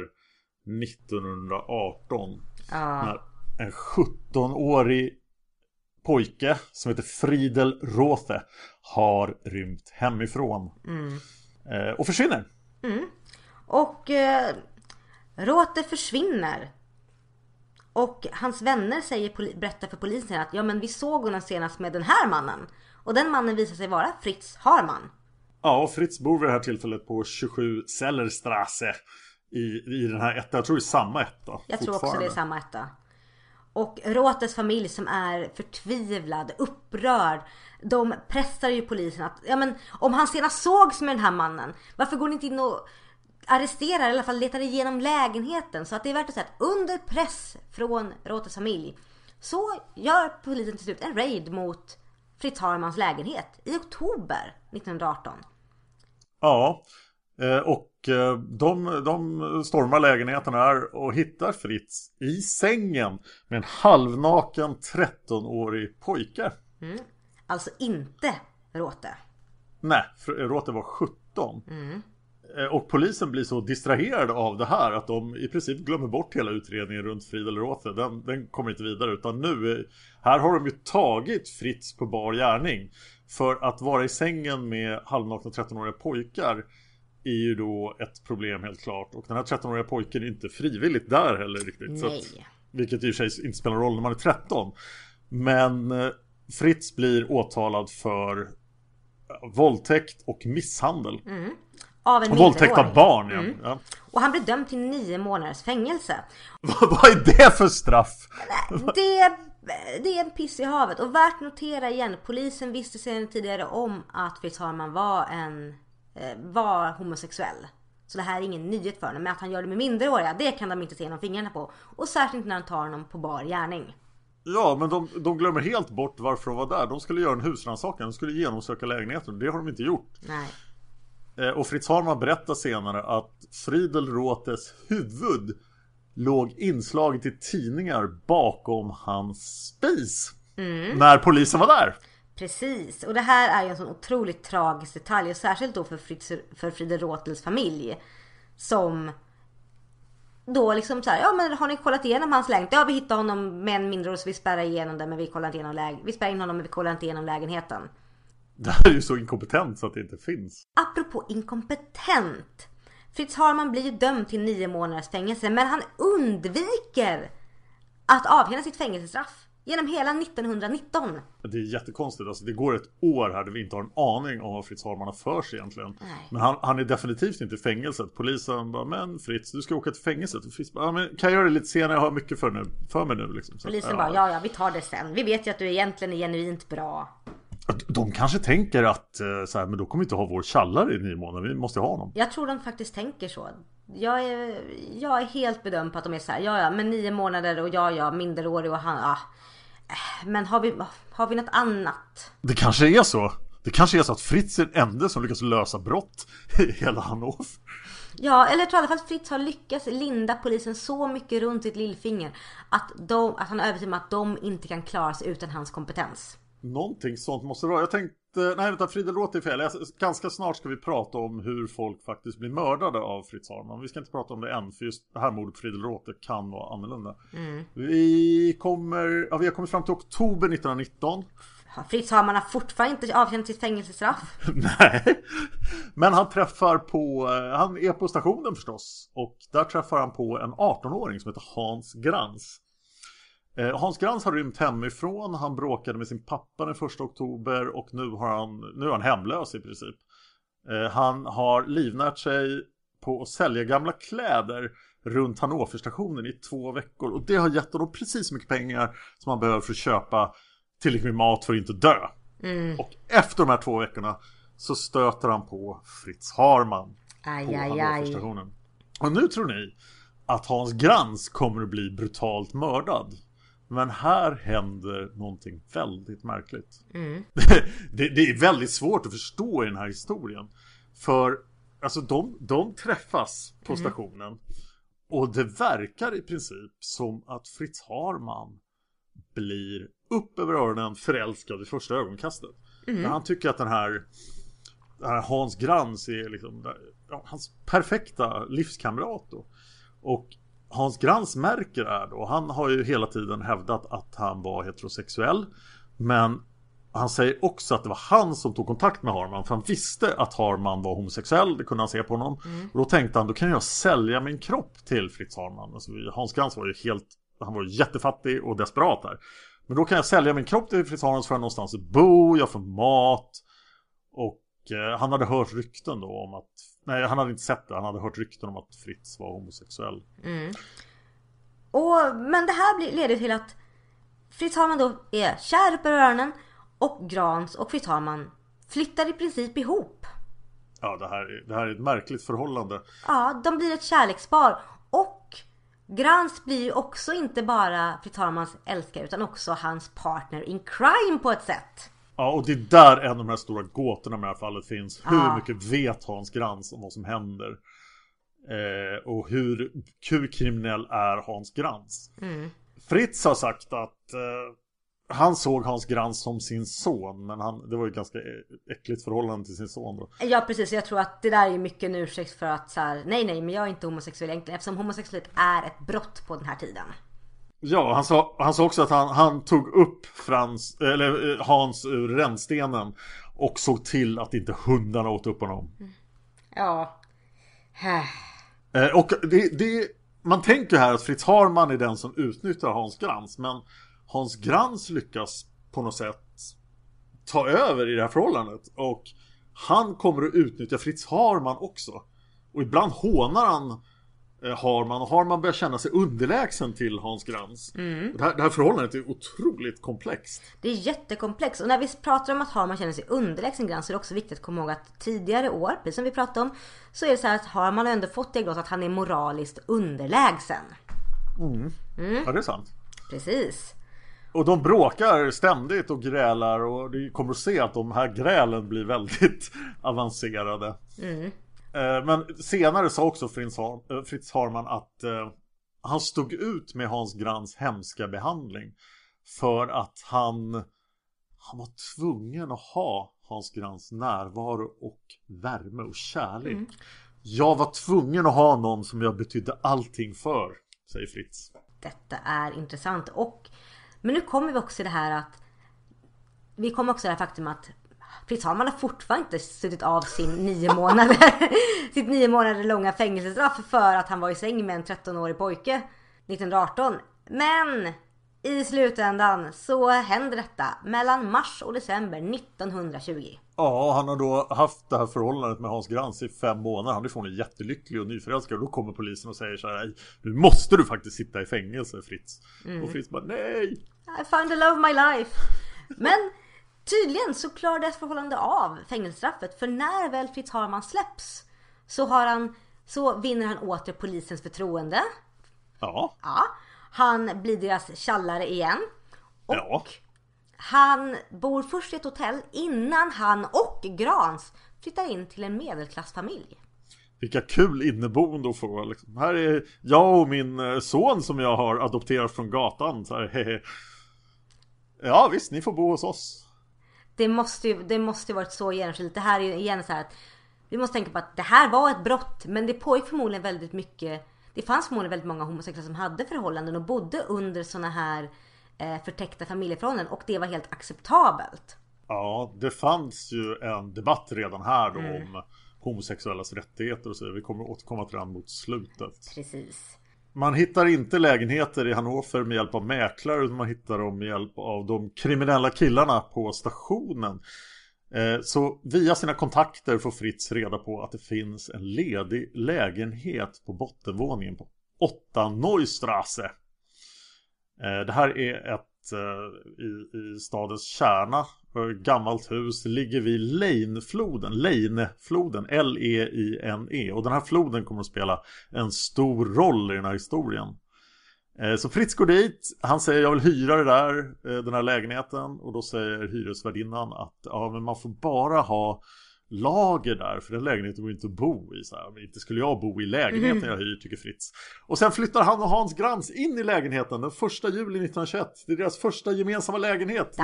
1918. När en 17-årig pojke som heter Friedel Rothe har rymt hemifrån och försvinner. Och Rothe försvinner. Och hans vänner berättar för polisen att ja, men vi såg honom senast med den här mannen. Och den mannen visar sig vara Fritz Harman. Ja, och Fritz bor vid det här tillfället på 27 Sellerstrasse i den här etta. Jag tror det är samma etta. Jag tror också det är samma etta. Och Rothes familj som är förtvivlad, upprörd, de pressar ju polisen att ja, men om han senast sågs med den här mannen, varför går ni inte in och arresterar, i alla fall letar igenom lägenheten? Så att det är värt att säga att under press från Rothes familj så gör polisen till slut en raid mot Fritz Harmans lägenhet i oktober 1918. Ja, och de stormar lägenheten här och hittar Fritz i sängen med en halvnaken 13-årig pojke. Alltså inte Rothe. Nej, Rothe var 17. Och polisen blir så distraherad av det här att de i princip glömmer bort hela utredningen runt Friedel Rothe. Den kommer inte vidare, utan nu här har de ju tagit Fritz på bar gärning. För att vara i sängen med halvnakna 13-åriga pojkar är ju då ett problem helt klart. Och den här 13-åriga pojken är inte frivilligt där heller riktigt. Så att, vilket i och för sig inte spelar roll när man är 13. Men Fritz blir åtalad för våldtäkt och misshandel. Av en och våldtäkt av barn, ja. Ja. Och han blir dömd till 9 månaders fängelse. Vad är det för straff? Det är en piss i havet. Och värt notera igen, polisen visste sedan tidigare om att Fritz Harman var homosexuell. Så det här är ingen nyhet för honom. Men att han gör det med minderåriga, det kan de inte se någon fingrarna på. Och särskilt inte när han tar honom på bar gärning. Ja, men de glömmer helt bort varför de var där. De skulle göra en husrannsakan, de skulle genomsöka lägenheten. Det har de inte gjort. Nej. Och Fritz Harman berättar senare att Friedel Rothes huvud låg inslaget i tidningar bakom hans spis när polisen var där. Precis, och det här är ju en sån otroligt tragisk detalj. Och särskilt då för Friedel Roths familj. Som då liksom så här, ja men har ni kollat igenom hans lägenhet? Ja, vi hittade honom med en mindre, så vi spärrar igenom det, men vi kollar inte igenom vi spärrar in honom, men vi kollar inte igenom lägenheten. Det här är ju så inkompetent så att det inte finns. Apropå inkompetent, Fritz Harman blir ju dömd till 9 månaders fängelse, men han undviker att avtjäna sitt fängelsestraff genom hela 1919. Det är jättekonstigt, alltså det går ett år här där vi inte har en aning om vad Fritz Harman har för sig egentligen. Nej. Men han är definitivt inte i fängelset. Polisen bara, men Fritz, du ska åka till fängelset. Och Fritz bara, ja, men kan jag göra det lite senare, jag har mycket för mig nu liksom. Så, polisen bara, ja vi tar det sen. Vi vet ju att du egentligen är genuint bra. De kanske tänker att så här, men då kommer vi inte ha vår tjallare i 9 månader, vi måste ha honom. Jag tror de faktiskt tänker så. Jag är helt bedömd på att de är så här, ja men 9 månader och minderårig och han, men har vi något annat? Det kanske är så. Det kanske är så att Fritz är den enda som lyckas lösa brott i hela Hannover. Ja, eller jag tror i alla fall att Fritz har lyckats linda polisen så mycket runt sitt lillfinger att han är övertygad om att de inte kan klara sig utan hans kompetens. Någonting sånt måste det vara. Jag tänkte, Friedel Rothe är fel. Ganska snart ska vi prata om hur folk faktiskt blir mördade av Fritz Harman. Vi ska inte prata om det än, för just det här mordet på Friedel Rothe kan vara annorlunda. Vi har kommit fram till oktober 1919. Fritz Harman har fortfarande inte avtjänat sitt fängelsestraff. Nej, men han är på stationen förstås. Och där träffar han på en 18-åring som heter Hans Grans. Hans Grans har rymt hemifrån. Han bråkade med sin pappa den 1 oktober och nu är han hemlös i princip. Han har livnärt sig på att sälja gamla kläder runt Hannoverstationen i 2 veckor. Och det har gett honom precis så mycket pengar som han behöver för att köpa tillräckligt med mat för att inte dö. Och efter de här 2 veckorna så stöter han på Fritz Harman på Hannoverstationen. Och nu tror ni att Hans Grans kommer att bli brutalt mördad. Men här händer någonting väldigt märkligt. Det är väldigt svårt att förstå i den här historien. För alltså, de träffas på stationen. Och det verkar i princip som att Fritz Harman blir upp över öronen förälskad i första ögonkastet. När han tycker att den här Hans Grans är liksom, hans perfekta livskamrat då. Och Hans Grans märker är då, han har ju hela tiden hävdat att han var heterosexuell, men han säger också att det var han som tog kontakt med Harman, för han visste att Harman var homosexuell, det kunde han se på honom. Och då tänkte han, då kan jag sälja min kropp till Fritz Harman. Alltså, Hans Grans var ju han var jättefattig och desperat där. Men då kan jag sälja min kropp till Fritz Harman, så får jag någonstans att bo, jag får mat. Och han hade hört rykten då om att, nej, han hade inte sett det, han hade hört rykten om att Fritz var homosexuell. Men det här leder till att Fritz Harman då är kär upp i öronen, och Grans och Fritz Harman flyttar i princip ihop. Ja, det här är ett märkligt förhållande. Ja, de blir ett kärlekspar. Och Grans blir ju också inte bara Fritz Harmans älskare, utan också hans partner in crime på ett sätt. Ja, och det är där en av de här stora gåtorna med det här fallet finns. Hur mycket vet Hans Grans om vad som händer? Och hur kriminell är Hans Grans? Fritz har sagt att han såg Hans Grans som sin son, men det var ju ganska äckligt förhållande till sin son då. Ja, precis. Jag tror att det där är mycket en ursäkt för att så här, nej, men jag är inte homosexuell egentligen, eftersom homosexualitet är ett brott på den här tiden. Ja, han sa också att han tog upp Hans ur rännstenen och såg till att inte hundarna åt upp honom. Ja. Och man tänker här att Fritz Haarmann är den som utnyttjar Hans Grans, men Hans Grans lyckas på något sätt ta över i det här förhållandet, och han kommer att utnyttja Fritz Haarmann också. Och ibland hånar han Haarmann, och Haarmann börjar känna sig underlägsen till Hans Grans. Det här förhållandet är otroligt komplext. Det är jättekomplext. Och när vi pratar om att Haarmann känner sig underlägsen Grans, så är det också viktigt att komma ihåg att tidigare år, precis som vi pratade om, så är det så här att Haarmann har ändå fått diagnos att han är moraliskt underlägsen. Ja, det är sant. Precis. Och de bråkar ständigt och grälar, och du kommer att se att de här grälen blir väldigt avancerade. Men senare sa också Fritz Haarmann att han stod ut med Hans Grans hemska behandling för att han var tvungen att ha Hans Grans närvaro och värme och kärlek. Jag var tvungen att ha någon som jag betydde allting för, säger Fritz. Detta är intressant. Men nu kommer vi också till det här att vi kommer också till det här faktum att Fritz Haarmann har fortfarande inte suttit av sitt 9 månader långa fängelsestraff för att han var i säng med en 13-årig pojke 1918. Men i slutändan så händer detta mellan mars och december 1920. Ja, han har då haft det här förhållandet med Hans Grans i 5 månader. Han är från jättelycklig och nyförälskad. Och då kommer polisen och säger så här: nu måste du faktiskt sitta i fängelse, Fritz. Och Fritz bara, nej, I found the love of my life. Men tydligen så klarar det förhållande av fängelsestraffet. För när väl Fritz Haarmann släpps så vinner han åter polisens förtroende. Ja. Han blir deras tjallare igen. Och Ja. han bor först i ett hotell innan han och Grans flyttar in till en medelklassfamilj. Vilka kul inneboende att få liksom. Här är jag och min son som jag har adopterat från gatan så här, ja visst, ni får bo hos oss. Det måste varit så genomskinligt. Det här är ju igen så här att vi måste tänka på att det här var ett brott, men det pågick förmodligen väldigt mycket. Det fanns förmodligen väldigt många homosexuella som hade förhållanden och bodde under såna här förtäckta familjeförhållanden, och det var helt acceptabelt. Ja, det fanns ju en debatt redan här då om homosexuellas rättigheter och så. Vi kommer återkomma till den mot slutet. Precis. Man hittar inte lägenheter i Hannover med hjälp av mäklare, utan man hittar dem med hjälp av de kriminella killarna på stationen. Så via sina kontakter får Fritz reda på att det finns en ledig lägenhet på bottenvåningen på 8 Neustrasse. Det här är i stadens kärna, gammalt hus, ligger vid Leinefloden, Leine-floden, och den här floden kommer att spela en stor roll i den här historien. Så Fritz går dit, han säger jag vill hyra den här lägenheten, och då säger hyresvärdinnan att ja, men man får bara ha lager där, för den lägenheten går inte att bo i så här. Men inte skulle jag bo i lägenheten jag hyr, tycker Fritz. Och sen flyttar han och Hans Grans in i lägenheten den 1 juli 1921. Det är deras första gemensamma lägenhet.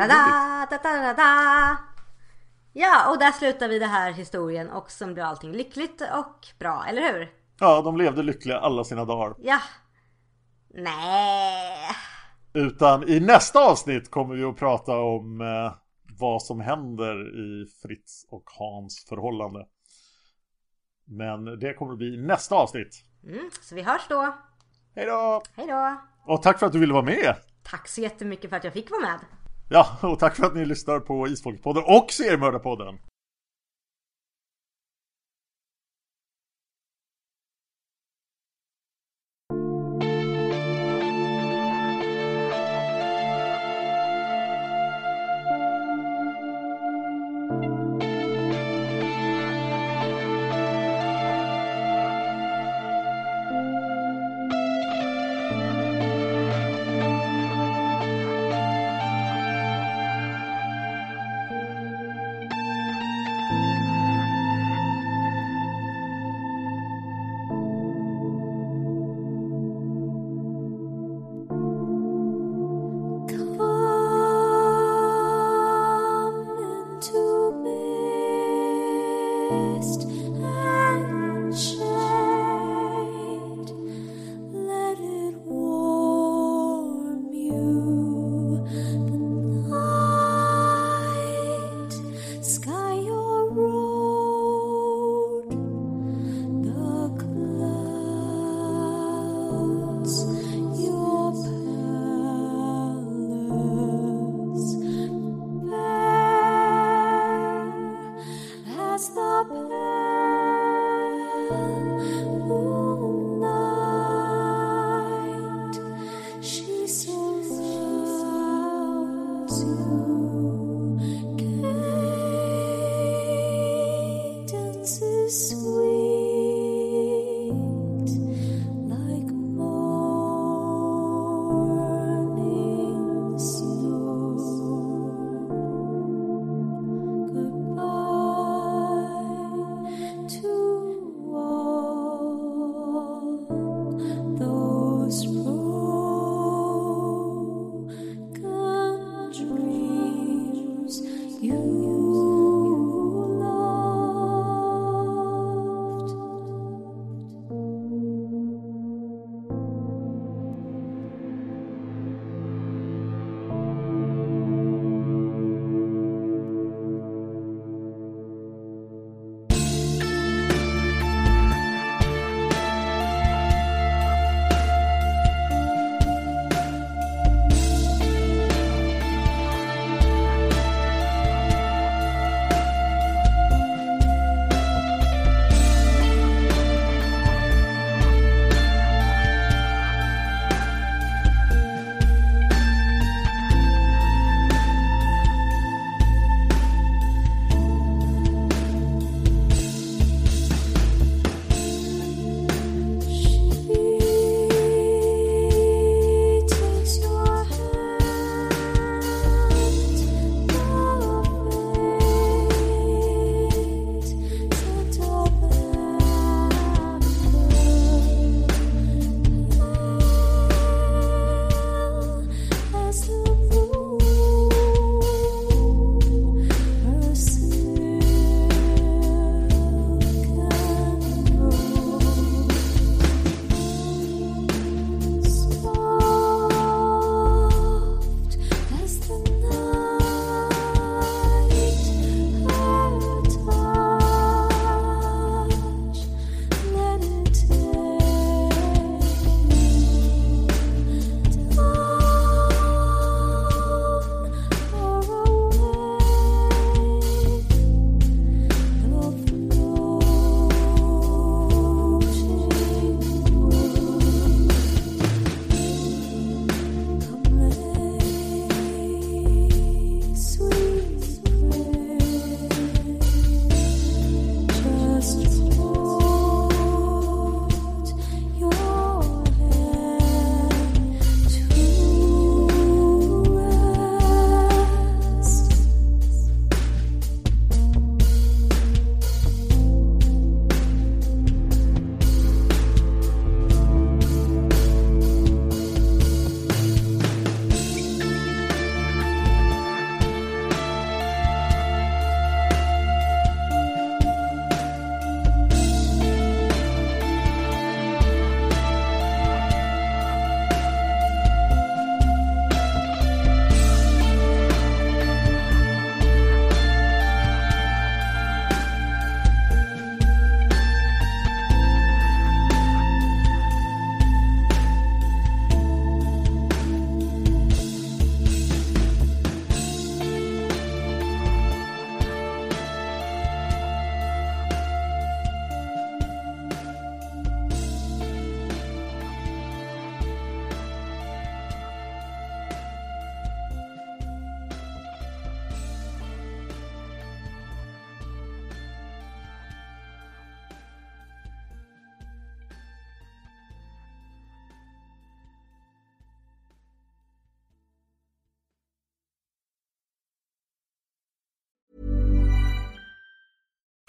Ja, och där slutar vi det här historien, och så blir allting lyckligt och bra, eller hur? Ja, de levde lyckliga alla sina dagar. Ja. Nej. Utan i nästa avsnitt kommer vi att prata om vad som händer i Fritz och Hans förhållande. Men det kommer att bli nästa avsnitt. Så vi hörs då. Hej då! Hej då! Och tack för att du ville vara med. Tack så jättemycket för att jag fick vara med. Ja, och tack för att ni lyssnar på Isfolkspodden och Seriemördarpodden. rest and shade. Let it warm you. The night sky your road. The clouds your palace. Fair as the pale moonlight, she surrounds you. Cadence is sweet like morning snow. Goodbye.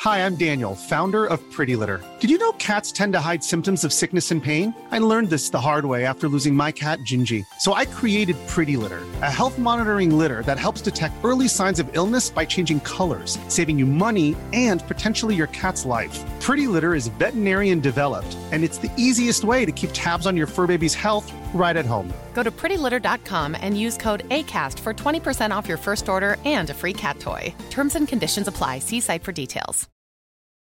Hi, I'm Daniel, founder of Pretty Litter. Did you know cats tend to hide symptoms of sickness and pain? I learned this the hard way after losing my cat, Gingy. So I created Pretty Litter, a health monitoring litter that helps detect early signs of illness by changing colors, saving you money and potentially your cat's life. Pretty Litter is veterinarian developed, and it's the easiest way to keep tabs on your fur baby's health right at home. Go to prettylitter.com and use code ACAST for 20% off your first order and a free cat toy. Terms and conditions apply. See site for details.